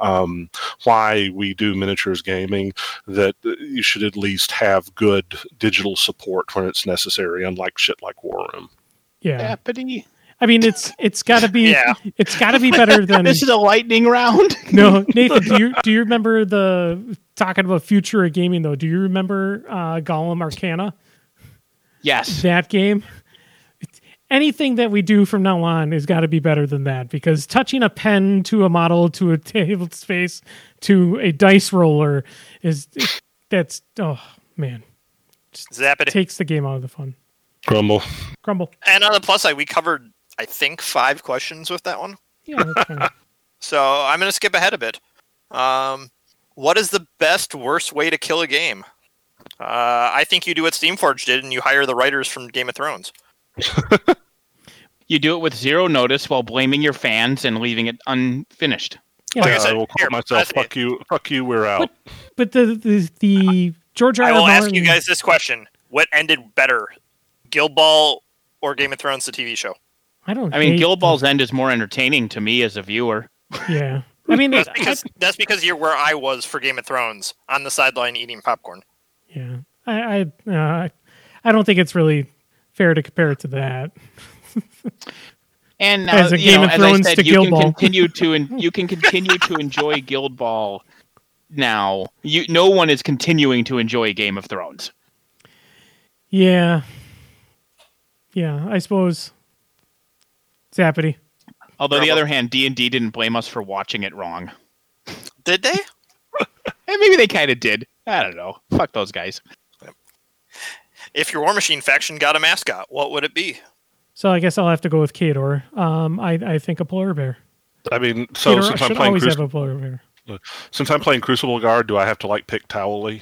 we do miniatures gaming, that you should at least have good digital support when it's necessary, unlike shit like War Room. Yeah. I mean, it's got to be it's got to be better than This is a lightning round. No, Nathan, do you remember talking about future of gaming though? Do you remember Gollum Arcana? Yes. That game. Anything that we do from now on has got to be better than that, because touching a pen to a model to a table space to a dice roller that's oh man. Zap it. Takes the game out of the fun. Crumble. And on the plus side, we covered, I think, 5 questions with that one. Yeah, that's fine. So I'm going to skip ahead a bit. What is the best, worst way to kill a game? I think you do what Steamforge did, and you hire the writers from Game of Thrones. You do it with zero notice while blaming your fans and leaving it unfinished. Yeah. Like I said, I will call myself, fuck you, we're out. But the George R. I R. will ask Martin- you guys this question. What ended better, Guild Ball or Game of Thrones, the TV show? I mean, Guild Ball's end is more entertaining to me as a viewer. Yeah. I mean, That's because you're where I was for Game of Thrones, on the sideline eating popcorn. yeah. I don't think it's really fair to compare it to that. And As a Game of as Thrones I said, to you Guild can Ball. you can continue to enjoy Guild Ball now. No one is continuing to enjoy Game of Thrones. Yeah. Yeah, I suppose. Zappity. Although, on the other hand, D&D didn't blame us for watching it wrong. Did they? And maybe they kind of did. I don't know. Fuck those guys. If your War Machine faction got a mascot, what would it be? So I guess I'll have to go with Kador. I think a polar bear. I mean, so Kador since I'm should playing always have Crucible, a polar bear. since I'm playing Crucible Guard, do I have to pick Towley?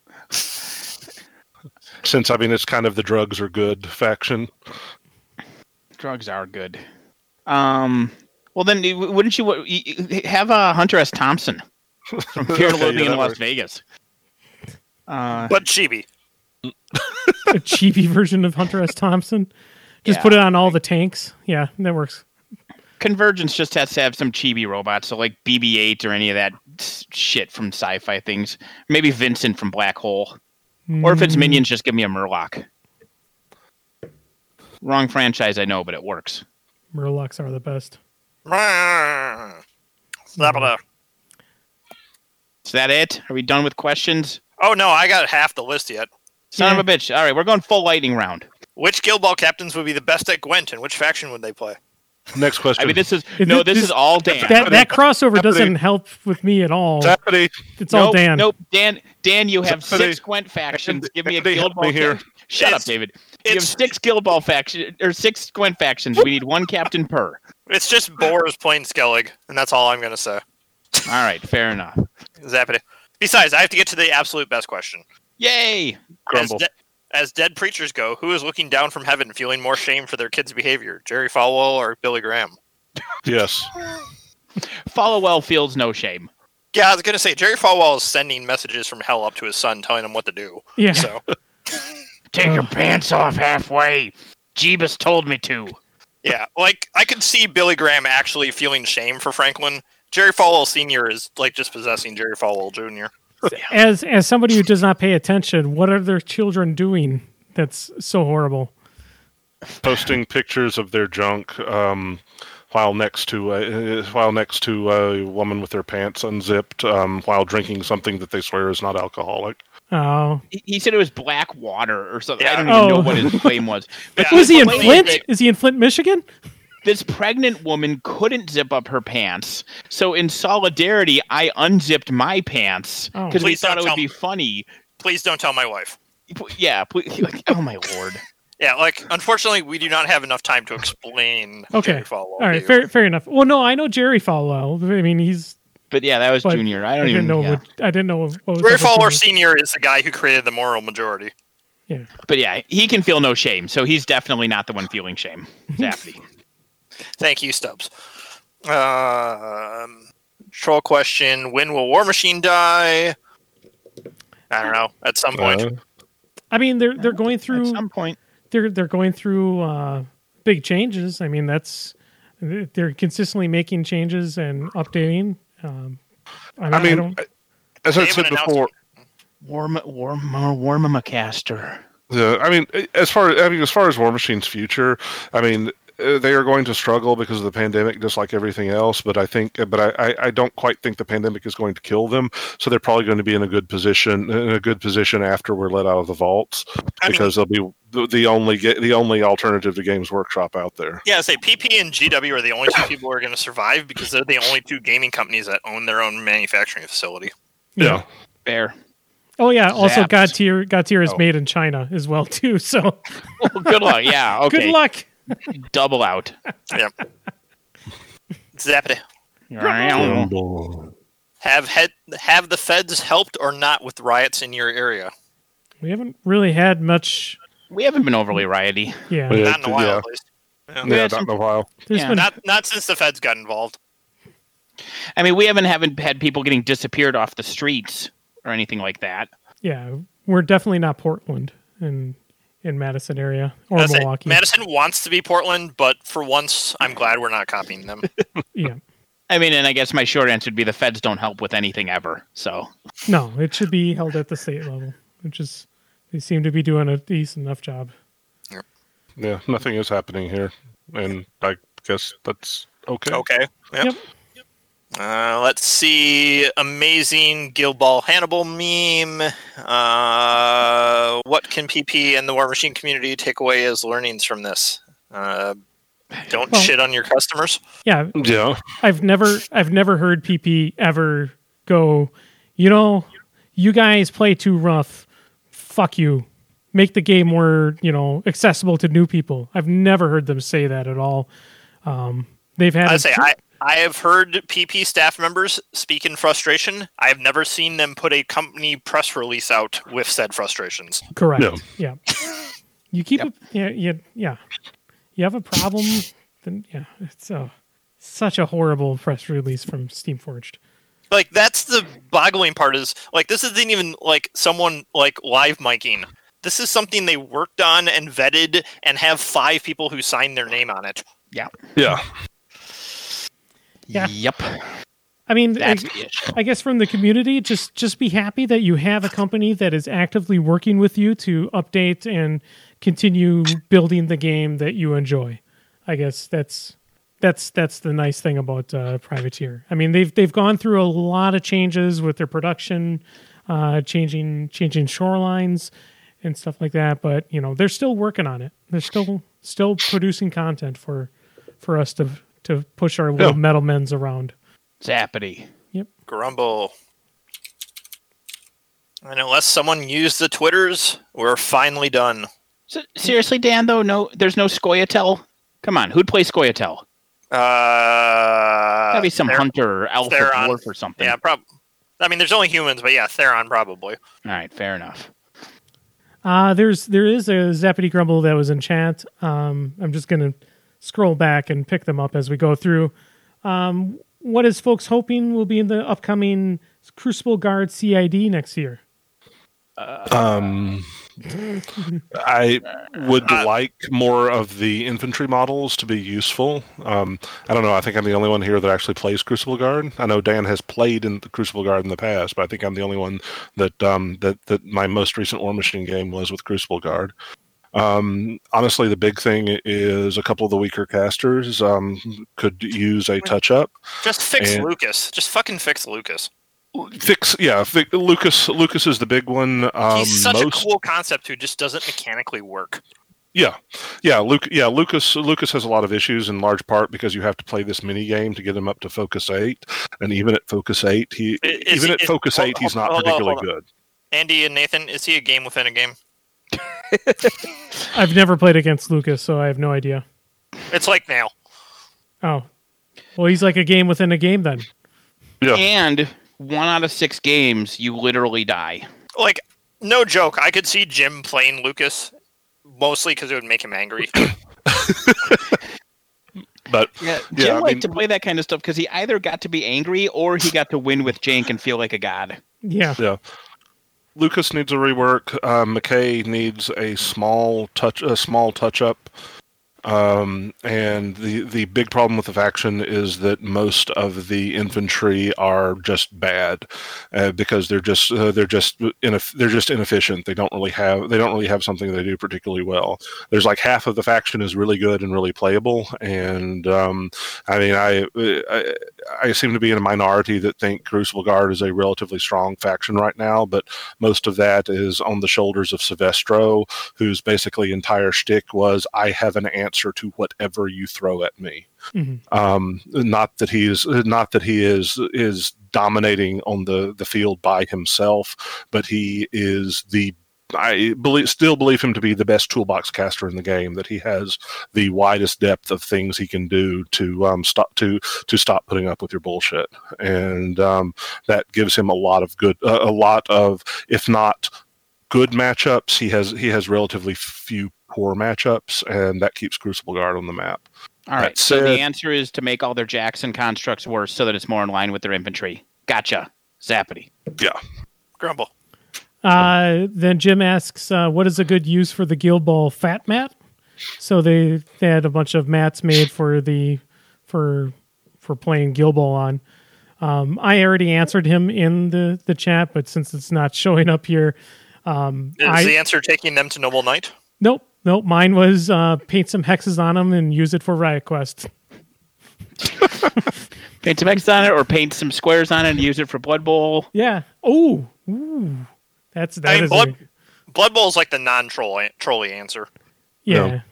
Since I mean it's kind of the drugs are good faction. Drugs are good. Well, then wouldn't you have Hunter S. Thompson from Fear and Loathing in Las Vegas? But chibi. A chibi version of Hunter S. Thompson. Just put it on all the tanks. Yeah, that works. Convergence just has to have some chibi robots, so like BB-8 or any of that shit from sci-fi things. Maybe Vincent from Black Hole. Or if it's Minions, just give me a Murloc. Wrong franchise, I know, but it works. Murlocs are the best. Slap it up. Is that it? Are we done with questions? Oh, no, I got half the list yet. Son of a bitch. All right, we're going full lightning round. Which Guild Ball captains would be the best at Gwent, and which faction would they play? Next question. I mean, this is all Dan. That crossover doesn't help with me at all. Zappity. It's all Dan. Nope, Dan, you have 6 Gwent factions. Give me a Guild Ball. here. Shut up, David. You have 6 Guild Ball factions, or 6 Gwent factions. We need 1 captain per. It's just Boars playing Skellig, and that's all I'm going to say. All right, fair enough. Zappity. Besides, I have to get to the absolute best question. Yay! Grumble. As dead preachers go, who is looking down from heaven feeling more shame for their kids' behavior, Jerry Falwell or Billy Graham? Yes. Followell feels no shame. Yeah, I was going to say, Jerry Falwell is sending messages from hell up to his son telling him what to do. Yeah. So, Take your pants off halfway. Jeebus told me to. yeah, I could see Billy Graham actually feeling shame for Franklin. Jerry Falwell Sr. is just possessing Jerry Falwell Jr. As somebody who does not pay attention, what are their children doing that's so horrible? Posting pictures of their junk while next to a woman with their pants unzipped while drinking something that they swear is not alcoholic. Oh, He said it was black water or something. Yeah. I don't even know Oh. what his claim was. But Yeah. was he in claim Flint? that Is he in Flint, Michigan? This pregnant woman couldn't zip up her pants, so in solidarity, I unzipped my pants Oh. because we Please thought don't it would tell be me. funny. Please don't tell my wife. Yeah, like, oh my lord. Yeah, like unfortunately, we do not have enough time to explain. Okay. Jerry Falwell All to right, you. fair enough. Well, no, I know Jerry Falwell. I mean, he's. But yeah, that was But Junior. I I don't didn't even know. yeah. I didn't know. What was Jerry up with Falwell Junior. Senior is the guy who created the moral majority. Yeah. But yeah, he can feel no shame, so he's definitely not the one feeling shame. Zappy. Thank you, Stubbs. Troll question: when will War Machine die? I don't know. At some point. I mean, they're going At through. some point. They're going through big changes. I mean, they're consistently making changes and updating. I mean, don't. as I They said haven't before, Warmamacaster. I mean, as far as War Machine's future, I mean, they are going to struggle because of the pandemic, just like everything else. But I don't quite think the pandemic is going to kill them. So they're probably going to be in a good position after we're let out of the vaults, because they'll be the only alternative to Games Workshop out there. Yeah, say PP and GW are the only two people who are going to survive because they're the only two gaming companies that own their own manufacturing facility. Yeah. Fair. Oh yeah. Also, Zapped. God-tier is Oh. made in China as well too. So Well, good luck. Yeah. Okay. good luck. Double out. Yep. Zappity. Have the feds helped or not with riots in your area? We haven't really had much. We haven't been overly rioty. Yeah. Yeah. Not in a while, yeah. at least. Yeah. Yeah, had not some- in a while. There's Yeah. been Not since the feds got involved. I mean, we haven't had people getting disappeared off the streets or anything like that. yeah. We're definitely not Portland in Madison area or I'd say Milwaukee. Madison wants to be Portland, but for once, I'm glad we're not copying them. Yeah. I mean, and I guess my short answer would be the feds don't help with anything ever. So No, it should be held at the state level, which is they seem to be doing a decent enough job. Yeah, nothing is happening here, and I guess that's okay. Okay. Yep. Yep. Let's see. Amazing Guild Ball Hannibal meme. What can PP and the War Machine community take away as learnings from this? Don't Well- shit on your customers. Yeah, Yeah, I've never heard PP ever go, you guys play too rough. Fuck you. Make the game more, accessible to new people. I've never heard them say that at all. They've had I have heard PP staff members speak in frustration. I have never seen them put a company press release out with said frustrations. correct. No. Yeah. You keep it. Yeah. You have a problem, then yeah, it's such a horrible press release from Steamforged. Like, that's the boggling part is, like, this isn't even, like, someone, like, live miking. This is something they worked on and vetted and have 5 people who signed their name on it. yeah. yeah. Yeah. Yep. I mean, That's the issue. I guess from the community, just be happy that you have a company that is actively working with you to update and continue building the game that you enjoy. I guess that's the nice thing about Privateer. I mean, they've gone through a lot of changes with their production, changing shorelines and stuff like that. But they're still working on it. They're still producing content for us to push our little metal men's around. Zappity. Grumble. And unless someone used the Twitters, we're finally done. So, seriously, Dan, though, no, there's no Scoia'tael? Come on, who'd play Scoia'tael? Gotta be some hunter or elf or Theron. dwarf or something. Yeah, I mean, there's only humans, but yeah, Theron probably. All right, fair enough. There is a Zappity Grumble that was in chat. I'm just gonna scroll back and pick them up as we go through. What is folks hoping will be in the upcoming Crucible Guard CID next year? I would like more of the infantry models to be useful. I don't know. I think I'm the only one here that actually plays Crucible Guard. I know Dan has played in the Crucible Guard in the past, but I think I'm the only one that that my most recent War Machine game was with Crucible Guard. Honestly, the big thing is a couple of the weaker casters could use a touch up. Just fix Lucas. Just fucking fix Lucas. Lucas is the big one. He's such a cool concept who just doesn't mechanically work. Lucas has a lot of issues in large part because you have to play this mini game to get him up to Focus 8, and even at Focus 8, he's not particularly good. Andy and Nathan, is he a game within a game? I've never played against Lucas, so I have no idea. It's like now. Oh, well, he's like a game within a game then. Yeah. And 1 out of 6 games, you literally die. Like, no joke. I could see Jim playing Lucas, mostly because it would make him angry. But Jim liked to play that kind of stuff because he either got to be angry or he got to win with Jank and feel like a god. Yeah. Lucas needs a rework. McKay needs a small touch up. And the big problem with the faction is that most of the infantry are just bad because they're just inefficient. They don't really have something they do particularly well. There's like half of the faction is really good and really playable, and I seem to be in a minority that think Crucible Guard is a relatively strong faction right now, but most of that is on the shoulders of Silvestro, whose basically entire shtick was, I have an answer to whatever you throw at me. Mm-hmm. Not that he is dominating on the field by himself, but he is still believe him to be the best toolbox caster in the game. That he has the widest depth of things he can do to stop putting up with your bullshit, and that gives him a lot of, if not good matchups. He has relatively few poor matchups, and that keeps Crucible Guard on the map. All right, so the answer is to make all their Jackson constructs worse so that it's more in line with their infantry. Gotcha. Zappity. Yeah. Grumble. Then Jim asks, what is a good use for the Guild Ball fat mat? So they had a bunch of mats made for playing Guild Ball on. I already answered him in the chat, but since it's not showing up here, is the answer taking them to Noble Knight? Nope. Mine was paint some hexes on them and use it for Riot Quest. Paint some hexes on it, or paint some squares on it and use it for Blood Bowl. Yeah. Ooh. Blood Bowl is like the non-trolly answer. Yeah.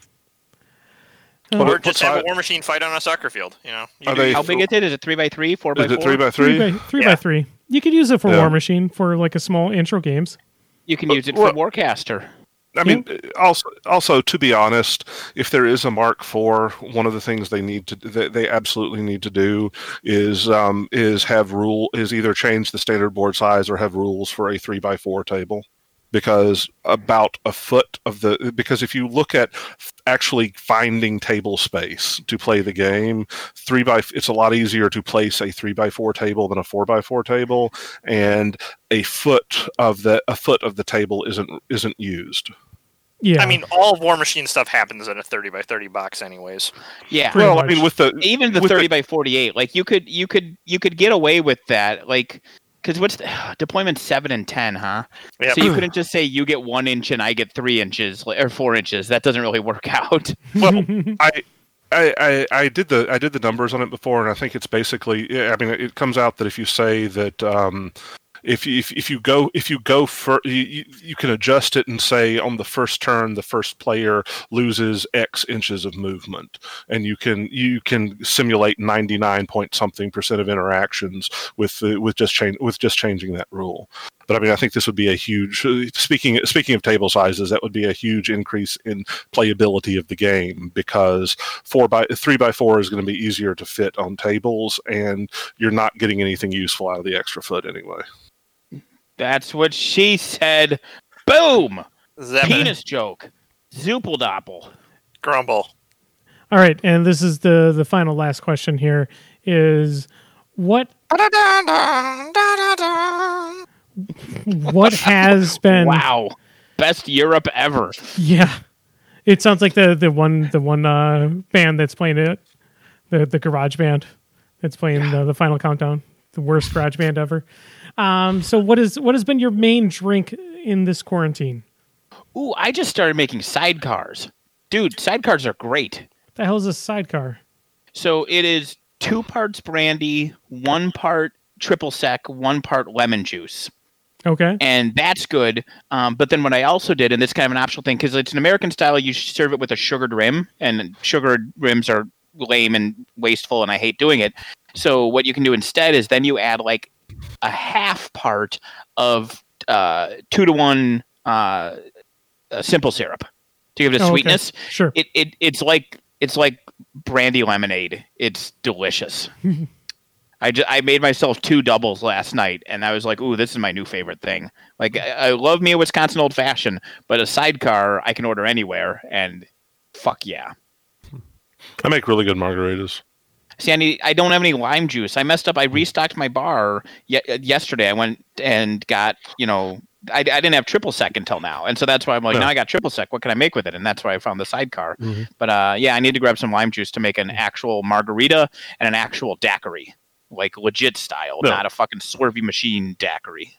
Or just have a War Machine fight on a soccer field. How big is it? Is it 3x3, 4x4? Is it 3x3? 3x3. You could use it for War Machine for like a small intro games. You can use it for Warcaster. I mean, also to be honest, if there is a Mark IV, one of the things they absolutely need to do is either change the standard board size or have rules for a 3x4 table. Because because if you look at actually finding table space to play the game, it's a lot easier to place a 3x4 table than a 4x4 table, and a foot of the table isn't used. Yeah, I mean, all War Machine stuff happens in a 30x30 box, anyways. Yeah, well, I mean, even the 30x48, like you could get away with that, like. Because what's deployment 7 and 10, huh? Yep. So you couldn't just say you get 1 inch and I get 3 inches or 4 inches. That doesn't really work out. Well, I did the numbers on it before, and I think it's basically. I mean, it comes out that if you say that. If you go for you can adjust it and say on the first turn the first player loses X inches of movement, and you can simulate 99% of interactions with just changing that rule. But I mean, I think this would be a huge speaking of table sizes, that would be a huge increase in playability of the game, because 3x4 is going to be easier to fit on tables, and you're not getting anything useful out of the extra foot anyway. That's what she said. Boom! Zebra. Penis joke. Zoopledoppel. Grumble. All right, and this is the final last question here is what has been Wow. Best Europe ever. Yeah. It sounds like the one band that's playing it, the garage band that's playing the final countdown, the worst garage band ever. So what has been your main drink in this quarantine? Ooh, I just started making sidecars. Dude, sidecars are great. What the hell is a sidecar? So it is 2 parts brandy, 1 part triple sec, 1 part lemon juice. Okay. And that's good. But then what I also did, and this is kind of an optional thing, because it's an American style, you serve it with a sugared rim, and sugared rims are lame and wasteful, and I hate doing it. So what you can do instead is then you add like a half part of 2-to-1 simple syrup to give it a sweetness. Okay. Sure. It's like brandy lemonade. It's delicious. I made myself 2 doubles last night, and I was like, "Ooh, this is my new favorite thing." Like, I love me a Wisconsin Old Fashioned, but a sidecar I can order anywhere, and fuck yeah. I make really good margaritas. See, I don't have any lime juice. I messed up. I restocked my bar yesterday. I went and got, I didn't have triple sec until now, and so that's why I'm like, now I got triple sec. What can I make with it? And that's why I found the sidecar. Mm-hmm. But I need to grab some lime juice to make an actual margarita and an actual daiquiri. Like legit style, not a fucking swervy machine daiquiri.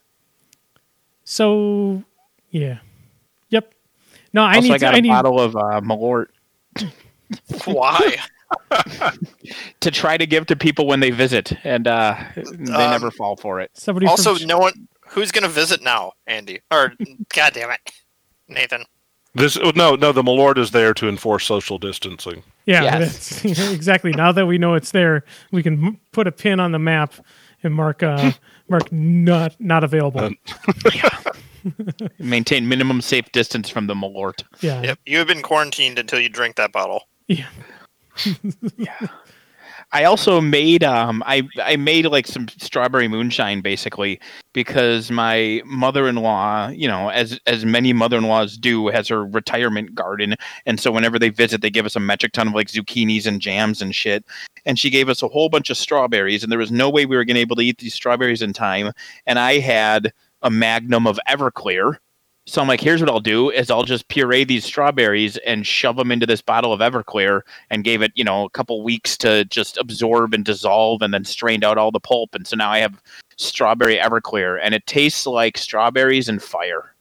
So, yeah. Yep. No, I got a bottle of Malort. Why? To try to give to people when they visit, and they never fall for it. No one who's going to visit now, Andy, or God damn it, Nathan. The Malort is there to enforce social distancing. Yeah, yes. Exactly. Now that we know it's there, we can put a pin on the map and mark not available. Maintain minimum safe distance from the Malort. Yeah. Yep. You have been quarantined until you drink that bottle. Yeah. Yeah. I also made I made like some strawberry moonshine basically because my mother-in-law, as many mother-in-laws do, has her retirement garden, and so whenever they visit, they give us a metric ton of like zucchinis and jams and shit. And she gave us a whole bunch of strawberries, and there was no way we were going to be able to eat these strawberries in time. And I had a magnum of Everclear. So I'm like, here's what I'll do is I'll just puree these strawberries and shove them into this bottle of Everclear and gave it, a couple weeks to just absorb and dissolve and then strained out all the pulp. And so now I have strawberry Everclear and it tastes like strawberries and fire.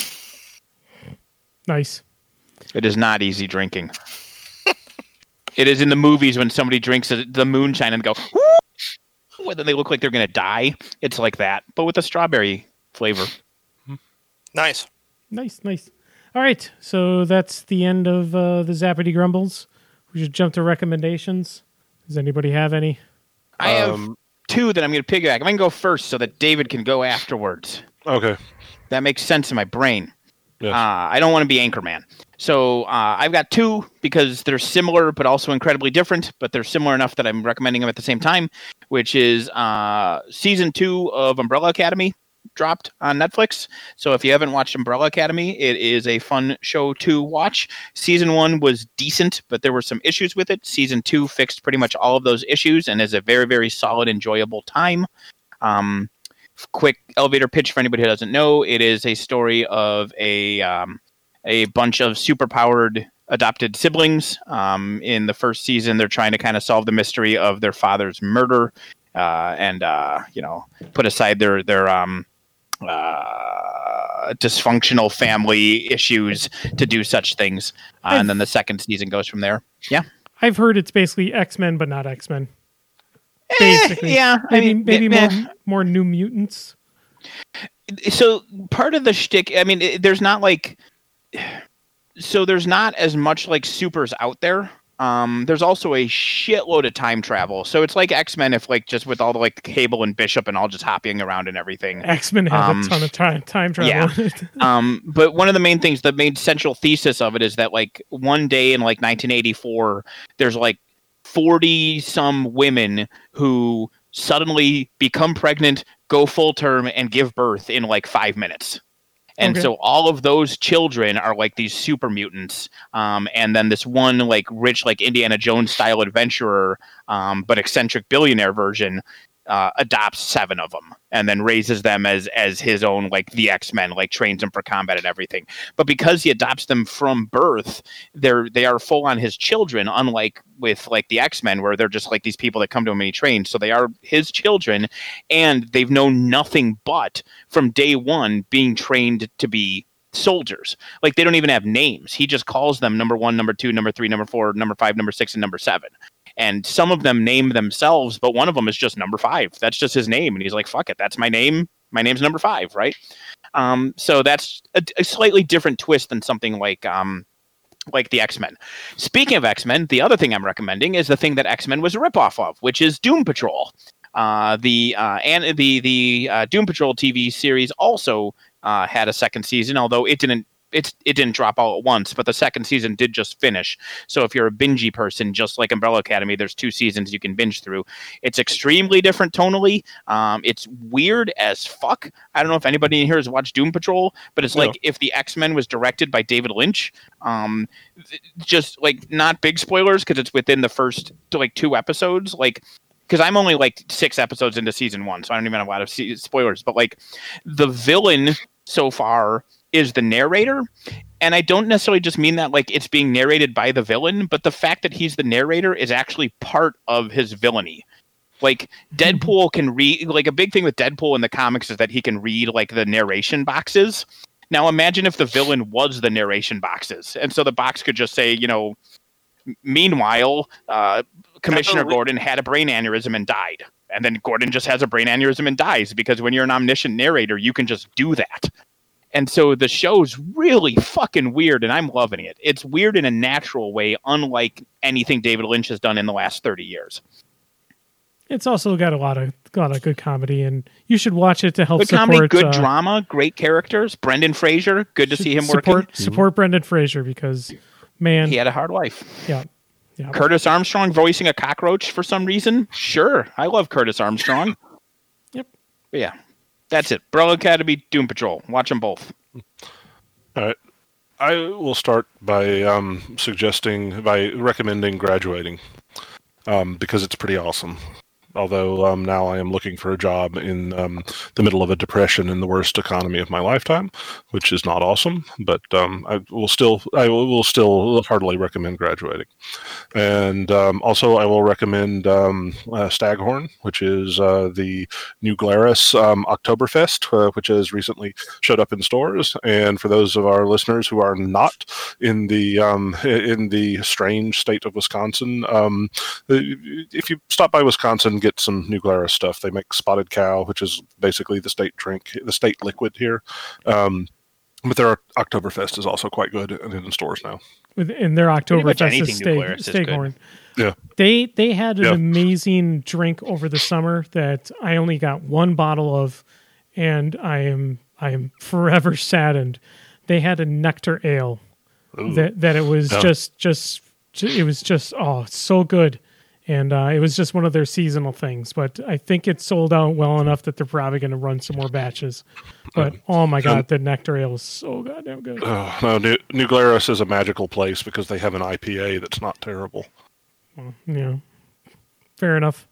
Nice. It is not easy drinking. It is in the movies when somebody drinks the moonshine and go, whoo! And then they look like they're going to die. It's like that, but with a strawberry flavor. Nice. All right, so that's the end of the Zappity Grumbles. We should jump to recommendations. Does anybody have any? I have 2 that I'm going to piggyback. I'm going to go first so that David can go afterwards. Okay. That makes sense in my brain. Yes. I don't want to be Anchorman. So I've got 2 because they're similar but also incredibly different, but they're similar enough that I'm recommending them at the same time, which is Season 2 of Umbrella Academy dropped on Netflix. So if you haven't watched Umbrella Academy, it is a fun show to watch. Season 1 was decent, but there were some issues with it. Season 2 fixed pretty much all of those issues and is a very, very solid, enjoyable time. Quick elevator pitch for anybody who doesn't know. It is a story of a bunch of superpowered adopted siblings. In the first season, they're trying to kind of solve the mystery of their father's murder and put aside their dysfunctional family issues to do such things. And then the second season goes from there. Yeah. I've heard it's basically X-Men, but not X-Men. Basically. Yeah. Maybe more New Mutants. So part of the shtick, there's not like... So there's not as much like supers out there. There's also a shitload of time travel. So it's like X-Men if like just with all the like Cable and Bishop and all just hopping around and everything. X-Men have a ton of time travel. Yeah. But one of the main things, the main central thesis of it is that like one day in like 1984, there's like 40 some women who suddenly become pregnant, go full term and give birth in like 5 minutes. And so all of those children are like these super mutants. And then this one like rich, like Indiana Jones style adventurer, but eccentric billionaire version adopts 7 of them and then raises them as his own, like the X-Men, like trains them for combat and everything. But because he adopts them from birth, they are full on his children, unlike with like the X-Men where they're just like these people that come to him and he trains. So they are his children and they've known nothing but from day one being trained to be soldiers. Like they don't even have names. He just calls them number 1, number 2, number 3, number 4, number 5, number 6, and number 7. and some of them name themselves, but one of them is just number 5. That's just his name, and he's like, "Fuck it, that's my name. My name's number 5," right? So that's a slightly different twist than something like the X-Men. Speaking of X-Men, the other thing I'm recommending is the thing that X-Men was a ripoff of, which is Doom Patrol. The Doom Patrol TV series also had a second season, although it didn't drop all at once, but the second season did just finish. So if you're a bingey person, just like Umbrella Academy, there's 2 seasons you can binge through. It's extremely different tonally. It's weird as fuck. I don't know if anybody in here has watched Doom Patrol, but it's like if the X-Men was directed by David Lynch. Just like, not big spoilers because it's within the first 2 episodes. Like, because I'm only 6 episodes into season 1, so I don't even have a lot of spoilers. But the villain so far is the narrator, and I don't necessarily just mean that it's being narrated by the villain, but the fact that he's the narrator is actually part of his villainy. Deadpool can read, a big thing with Deadpool in the comics is that he can read the narration boxes. Now imagine if the villain was the narration boxes, and so the box could just say, meanwhile, Commissioner Gordon had a brain aneurysm and died. And then Gordon just has a brain aneurysm and dies, because when you're an omniscient narrator, you can just do that. And so the show's really fucking weird, and I'm loving it. It's weird in a natural way, unlike anything David Lynch has done in the last 30 years. It's also got a lot of good comedy, and you should watch it to help good support... comedy, good drama, great characters. Brendan Fraser, good to see him working. Support Brendan Fraser, because, man... He had a hard life. Yeah. Curtis Armstrong voicing a cockroach for some reason? Sure, I love Curtis Armstrong. Yep. But yeah. That's it. Umbrella Academy, Doom Patrol. Watch them both. All right. I will start by recommending Graduating, because it's pretty awesome. Although now I am looking for a job in the middle of a depression in the worst economy of my lifetime, which is not awesome. But I will still heartily recommend Graduating. And also I will recommend Staghorn, which is the New Glarus Oktoberfest, which has recently showed up in stores. And for those of our listeners who are not in the strange state of Wisconsin, if you stop by Wisconsin, get some New Glarus stuff. They make Spotted Cow, which is basically the state drink, the state liquid here. But their Oktoberfest is also quite good and in stores now. In their Oktoberfest is Staghorn. Yeah. They had an amazing drink over the summer that I only got 1 bottle of, and I am forever saddened. They had a nectar ale. Ooh. That it was it was just so good. And it was just one of their seasonal things, but I think it sold out well enough that they're probably going to run some more batches. But oh my god, the nectar ale is so goddamn good. No, New Glarus is a magical place because they have an IPA that's not terrible. Well, yeah, fair enough.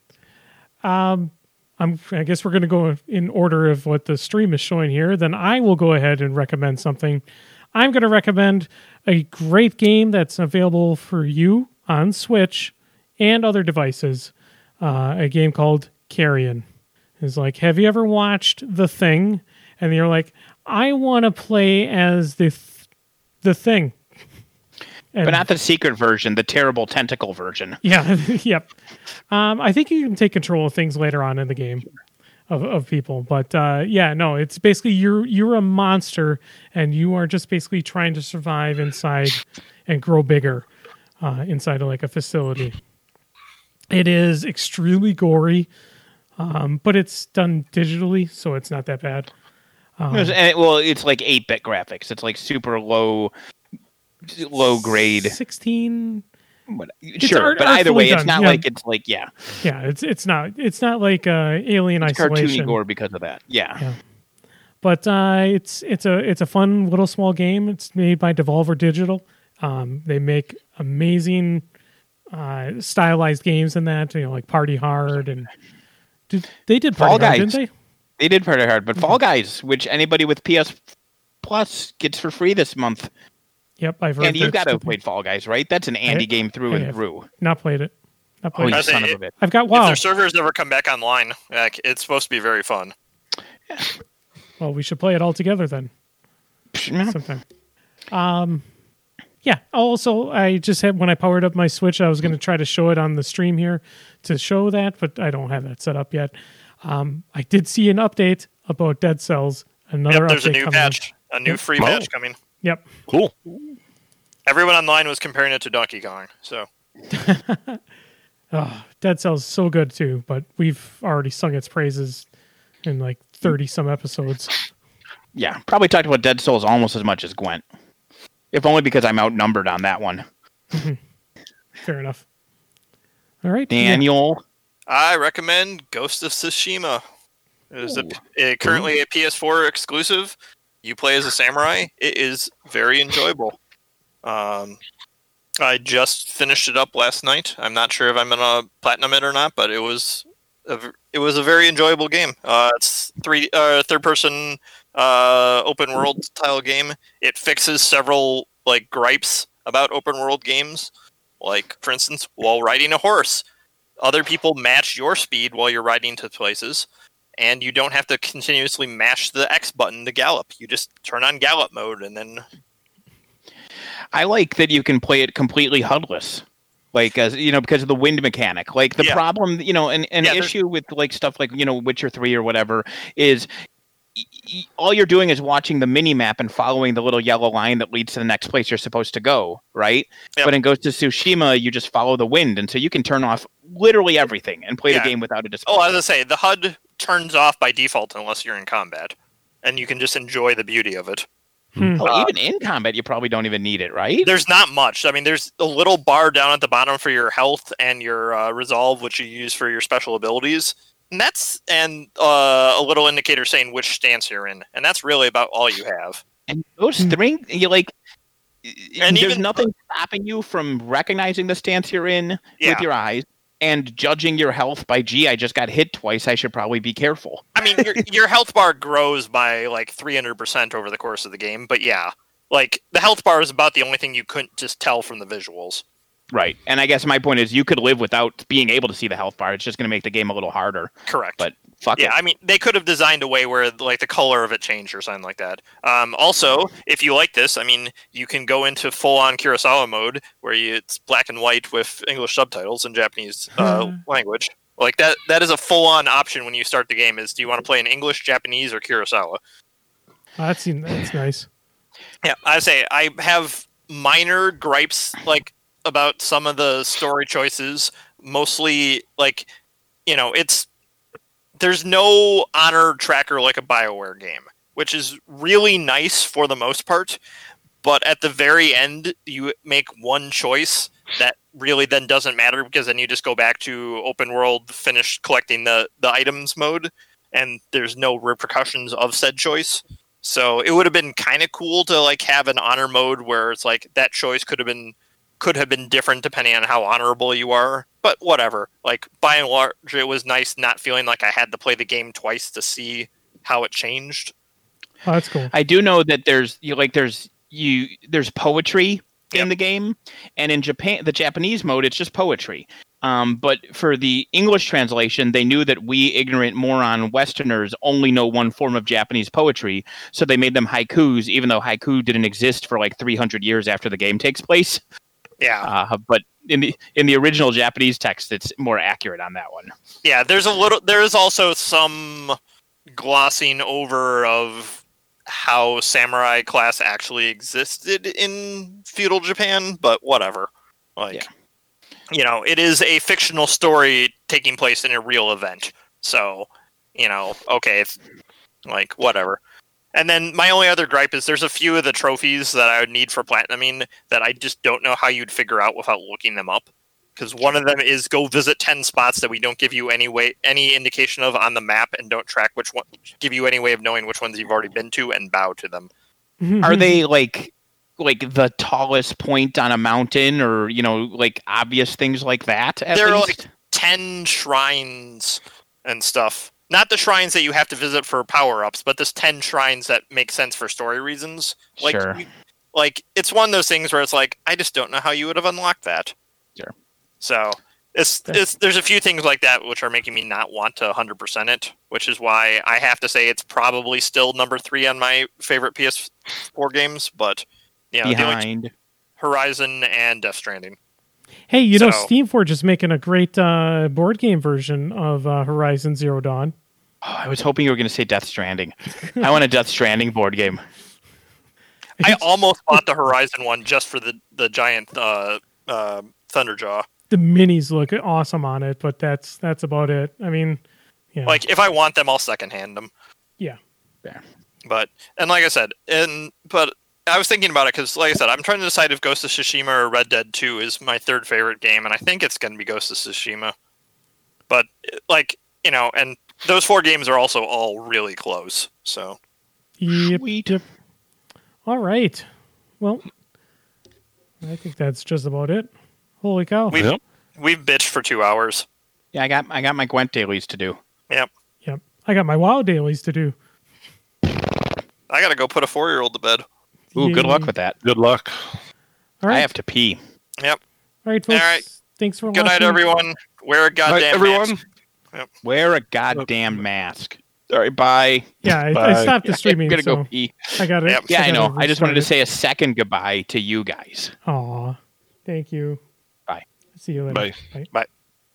I guess we're going to go in order of what the stream is showing here. Then I will go ahead and recommend something. I'm going to recommend a great game that's available for you on Switch and other devices, a game called Carrion. It's have you ever watched The Thing? And you're like, I want to play as the Thing. And, but not the secret version, the terrible tentacle version. Yeah, yep. I think you can take control of things later on in the game of people. But no, it's basically you're a monster, and you are just basically trying to survive inside and grow bigger inside of a facility. It is extremely gory, but it's done digitally, so it's not that bad. It's 8-bit graphics. It's super low grade. 16. Sure, but either way, it's not Yeah, it's not like Alien it's Isolation. Cartoony gore because of that. Yeah. But it's a fun little small game. It's made by Devolver Digital. They make amazing stylized games in that, like Party Hard, and they did Party Hard, didn't they? They did Party Hard, but Fall Guys, which anybody with PS Plus gets for free this month. Yep, I've heard. And you've got to have played Fall Guys, right? That's an Andy game through and through. Not played it. You son of a bitch. I've got WoW. If their servers ever come back online, it's supposed to be very fun. Yeah. Well, we should play it all together then. Sometime. Yeah. Also, I just had when I powered up my Switch, I was going to try to show it on the stream here to show that, but I don't have that set up yet. I did see an update about Dead Cells. Another There's a update new coming. patch, a new free Oh. patch coming. Yep. Cool. Everyone online was comparing it to Donkey Kong. So Dead Cells is so good too, but we've already sung its praises in like 30 some episodes. Yeah, probably talked about Dead Souls almost as much as Gwent. If only because I'm outnumbered on that one. Fair enough. All right. Daniel. I recommend Ghost of Tsushima. It is currently a PS4 exclusive. You play as a samurai. It is very enjoyable. I just finished it up last night. I'm not sure if I'm gonna platinum it or not, but it was a very enjoyable game. It's third person open world style game. It fixes several like gripes about open world games. Like for instance, while riding a horse, other people match your speed while you're riding to places, and you don't have to continuously mash the X button to gallop. You just turn on gallop mode and then. I like that you can play it completely HUDless. Like, as you know, because of the wind mechanic. Like, the problem, you know, an issue with, like, stuff like, you know, Witcher 3 or whatever is all you're doing is watching the mini-map and following the little yellow line that leads to the next place you're supposed to go, right? Yep. But in Ghost of Tsushima, you just follow the wind, and so you can turn off literally everything and play the game without a display. Oh, I was going to say, the HUD turns off by default unless you're in combat, and you can just enjoy the beauty of it. Even in combat, you probably don't even need it, right? There's not much. I mean, there's a little bar down at the bottom for your health and your resolve, which you use for your special abilities. And that's a little indicator saying which stance you're in. And that's really about all you have. And those three, you like, and there's even, nothing stopping you from recognizing the stance you're in with your eyes and judging your health by, gee, I just got hit twice, I should probably be careful. I mean, your health bar grows by like 300% over the course of the game, but yeah, like the health bar is about the only thing you couldn't just tell from the visuals. Right, and I guess my point is you could live without being able to see the health bar. It's just going to make the game a little harder. Correct. But fuck it. Yeah, I mean, they could have designed a way where like the color of it changed or something like that. Also, if you like this, I mean, you can go into full-on Kurosawa mode where it's black and white with English subtitles in Japanese language. Like that is a full-on option when you start the game. Is do you want to play in English, Japanese, or Kurosawa? That's nice. Yeah, I say I have minor gripes like about some of the story choices. Mostly, like, you know, there's no honor tracker like a BioWare game, which is really nice for the most part. But at the very end, you make one choice that really then doesn't matter because then you just go back to open world, finish collecting the items mode, and there's no repercussions of said choice. So it would have been kind of cool to like have an honor mode where it's like that choice could have been different depending on how honorable you are. But whatever. Like by and large, it was nice not feeling like I had to play the game twice to see how it changed. Oh, that's cool. I do know that there's poetry in the game, and in Japan, the Japanese mode, it's just poetry. But for the English translation, they knew that we ignorant moron Westerners only know one form of Japanese poetry, so they made them haikus, even though haiku didn't exist for like 300 years after the game takes place. Yeah. But in the original Japanese text, it's more accurate on that one. Yeah, there is also some glossing over of how samurai class actually existed in feudal Japan, but whatever. Like, you know, it is a fictional story taking place in a real event. So, you know, okay, like, whatever. And then my only other gripe is there's a few of the trophies that I would need for platinuming that I just don't know how you'd figure out without looking them up. Because one of them is go visit 10 spots that we don't give you any indication of on the map and don't track which one, give you any way of knowing which ones you've already been to and bow to them. Are they like the tallest point on a mountain or, you know, like obvious things like that? There are like 10 shrines and stuff. Not the shrines that you have to visit for power-ups, but there's 10 shrines that make sense for story reasons. Like, sure. Like, it's one of those things where it's like, I just don't know how you would have unlocked that. Sure. So, there's a few things like that which are making me not want to 100% it, which is why I have to say it's probably still number 3 on my favorite PS4 games, but, you know, behind Horizon and Death Stranding. Hey, you know, So- Steamforge is making a great board game version of Horizon Zero Dawn. Oh, I was hoping you were going to say Death Stranding. I want a Death Stranding board game. I almost bought the Horizon one just for the giant Thunderjaw. The minis look awesome on it, but that's about it. I mean, yeah, Like, if I want them, I'll secondhand them. yeah. But like I said, but I was thinking about it because, like I said, I'm trying to decide if Ghost of Tsushima or Red Dead 2 is my third favorite game, and I think it's going to be Ghost of Tsushima. But like, you know, and those 4 games are also all really close. So Yep, Sweet. yep. All right. Well, I think that's just about it. Holy cow! We've Yep. we've bitched for 2 hours. Yeah, I got my Gwent dailies to do. Yep. Yep. I got my WoW dailies to do. I got to go put a 4-year-old to bed. Ooh, good Yay. luck with that. Good luck. All right. I have to pee. Yep. All right, folks. All right. Thanks for Good watching. night, everyone. Wear a Night, goddamn everyone. mask. Wear a goddamn mask. All right, bye. Yeah, I Bye. stopped the I'm streaming, gonna so go pee. I got it. Yep. Yeah, I know. I just wanted to say a second goodbye to you guys. Aw, thank you. Bye. See you later. Bye. Bye. Bye.